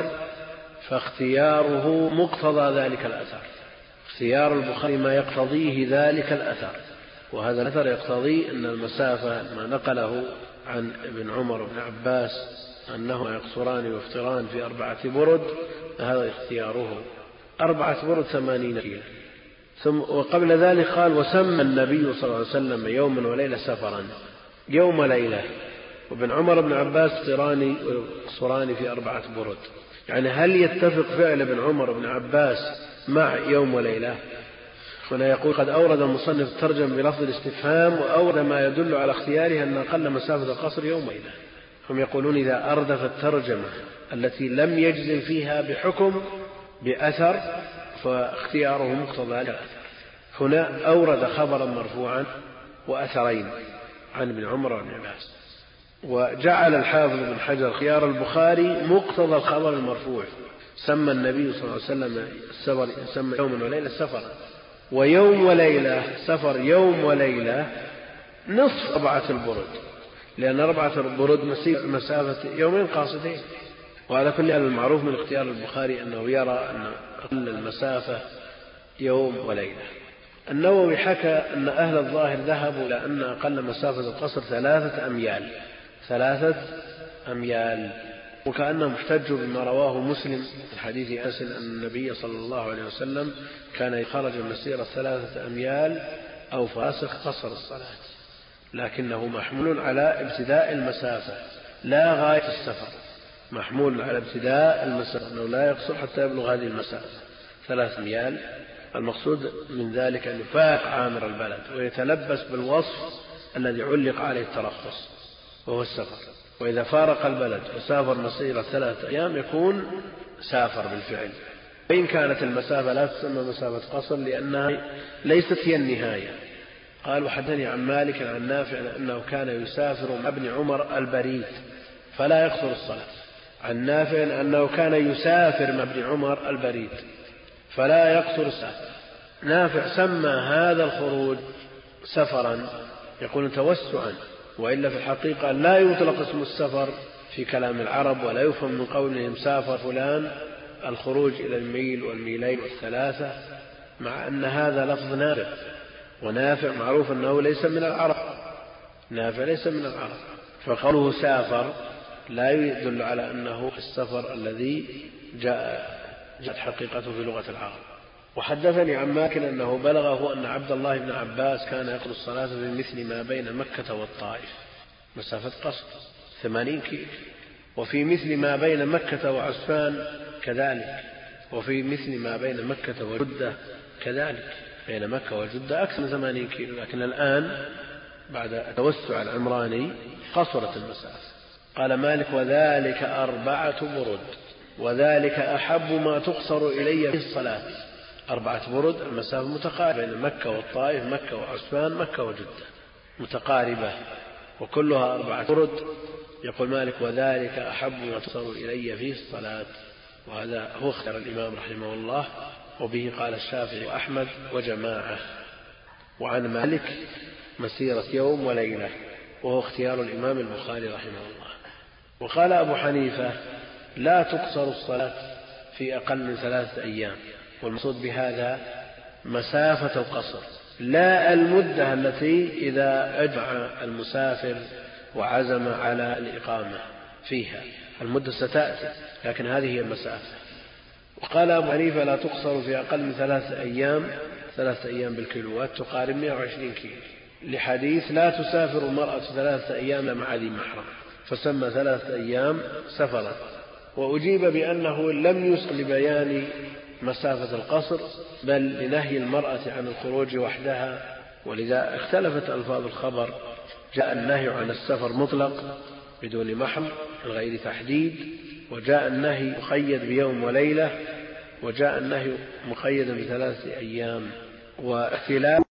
S1: فاختياره مقتضى ذلك الأثر. اختيار البخاري ما يقتضيه ذلك الأثر، وهذا الأثر يقتضي أن المسافة ما نقله عن ابن عمر وابن عباس أنهما يقصران ويفطران في أربعة برد، هذا اختياره أربعة برد ثمانين كيلا. ثم وقبل ذلك قال وسمى النبي صلى الله عليه وسلم يوما وليلة سفرا، يوم وليلة. وابن عمر وابن عباس يقصران ويقصران في أربعة برد. يعني هل يتفق فعل ابن عمر وابن عباس مع يوم وليلة؟ هنا يقول قد أورد المصنف الترجم بلفظ الاستفهام، وأورد ما يدل على اختياره أن أقل مسافة القصر يوم وليلة. هم يقولون إذا أردف الترجمة التي لم يجزم فيها بحكم بأثر فاختياره مقتضى الأثر. هنا أورد خبرا مرفوعا وأثرين عن ابن عمر وابن عباس، وجعل الحافظ بن حجر خيار البخاري مقتضى الخبر المرفوع. سمى النبي صلى الله عليه وسلم السفر سمى يوم وليلة سفرا، ويوم وليلة سفر يوم وليلة نصف أربعة البرد، لأن أربعة البرد مسافة يومين قاصدين. وعلى كل حال المعروف من اختيار البخاري أنه يرى أن أقل المسافة يوم وليلة. النووي حكى أن أهل الظاهر ذهبوا إلى أن أقل مسافة القصر ثلاثة أميال ثلاثة أميال وكأنهم احتجوا بما رواه مسلم في حديث أنس أن النبي صلى الله عليه وسلم كان خرج مسيرة ثلاثة أميال أو فاسخ قصر الصلاة، لكنه محمول على ابتداء المسافة لا غاية السفر، محمول على ابتداء المسافة أنه لا يقصر حتى يبلغ هذه المسافة ثلاث أميال. المقصود من ذلك أن يفارق عامر البلد ويتلبس بالوصف الذي علق عليه الترخص وهو السفر. وإذا فارق البلد وسافر مسيرة ثلاثة أيام يكون سافر بالفعل، وإن كانت المسافة لا تسمى مسافة قصر لأنها ليست هي النهاية. قال وحدثني عن مالك عن نافع أنه كان يسافر مع ابن عمر البريد فلا يقصر الصلاة. عن نافع أنه كان يسافر مع ابن عمر البريد فلا يقصر الصلاة. نافع سمى هذا الخروج سفرا يكون توسعا، وإلا في الحقيقة لا يطلق اسم السفر في كلام العرب، ولا يفهم من قولهم سافر فلان الخروج إلى الميل والميلين والثلاثة، مع أن هذا لفظ نافع، ونافع معروف أنه ليس من العرب، نافع ليس من العرب، فقوله سافر لا يدل على أنه السفر الذي جاء جاءت حقيقته في لغة العرب. وحدثني عن مالك أنه بلغه أن عبد الله بن عباس كان يقضي الصلاة في مثل ما بين مكة والطائف، مسافة قصر ثمانين كيلو، وفي مثل ما بين مكة وعسفان كذلك، وفي مثل ما بين مكة وجدة كذلك، بين مكة وجدة أكثر من ثمانين كيلو، لكن الآن بعد التوسع العمراني قصرت المسافة. قال مالك وذلك أربعة برد، وذلك أحب ما تقصر إلي في الصلاة. أربعة برد المسافة متقاربة بين مكة والطائف، مكة وعسفان، مكة وجدة متقاربة وكلها أربعة برد. يقول مالك وذلك أحب ما تقصر إلي في الصلاة، وهذا هو اختيار الإمام رحمه الله، وبه قال الشافعي وأحمد وجماعة. وعن مالك مسيرة يوم وليلة، وهو اختيار الإمام البخاري رحمه الله. وقال أبو حنيفة لا تقصر الصلاة في أقل من ثلاثة أيام، والمقصود بهذا مسافة القصر لا المدة التي إذا أجمع المسافر وعزم على الإقامة فيها، المدة ستأتي، لكن هذه هي المسافة. وقال أبو حنيفة لا تقصر في أقل من ثلاثة أيام، ثلاثة أيام بالكيلوات تقارب مئة وعشرين كيلو، لحديث لا تسافر المرأة ثلاثة أيام مع ذي محرم، فسمى ثلاثة أيام سفرا. وأجيب بأنه لم يسق لبيان مسافة القصر، بل لنهي المرأة عن الخروج وحدها، ولذا اختلفت ألفاظ الخبر، جاء النهي عن السفر مطلق بدون محرم غير تحديد، وجاء النهي مقيد بيوم وليلة، وجاء النهي مقيد بثلاثة أيام. واختلاف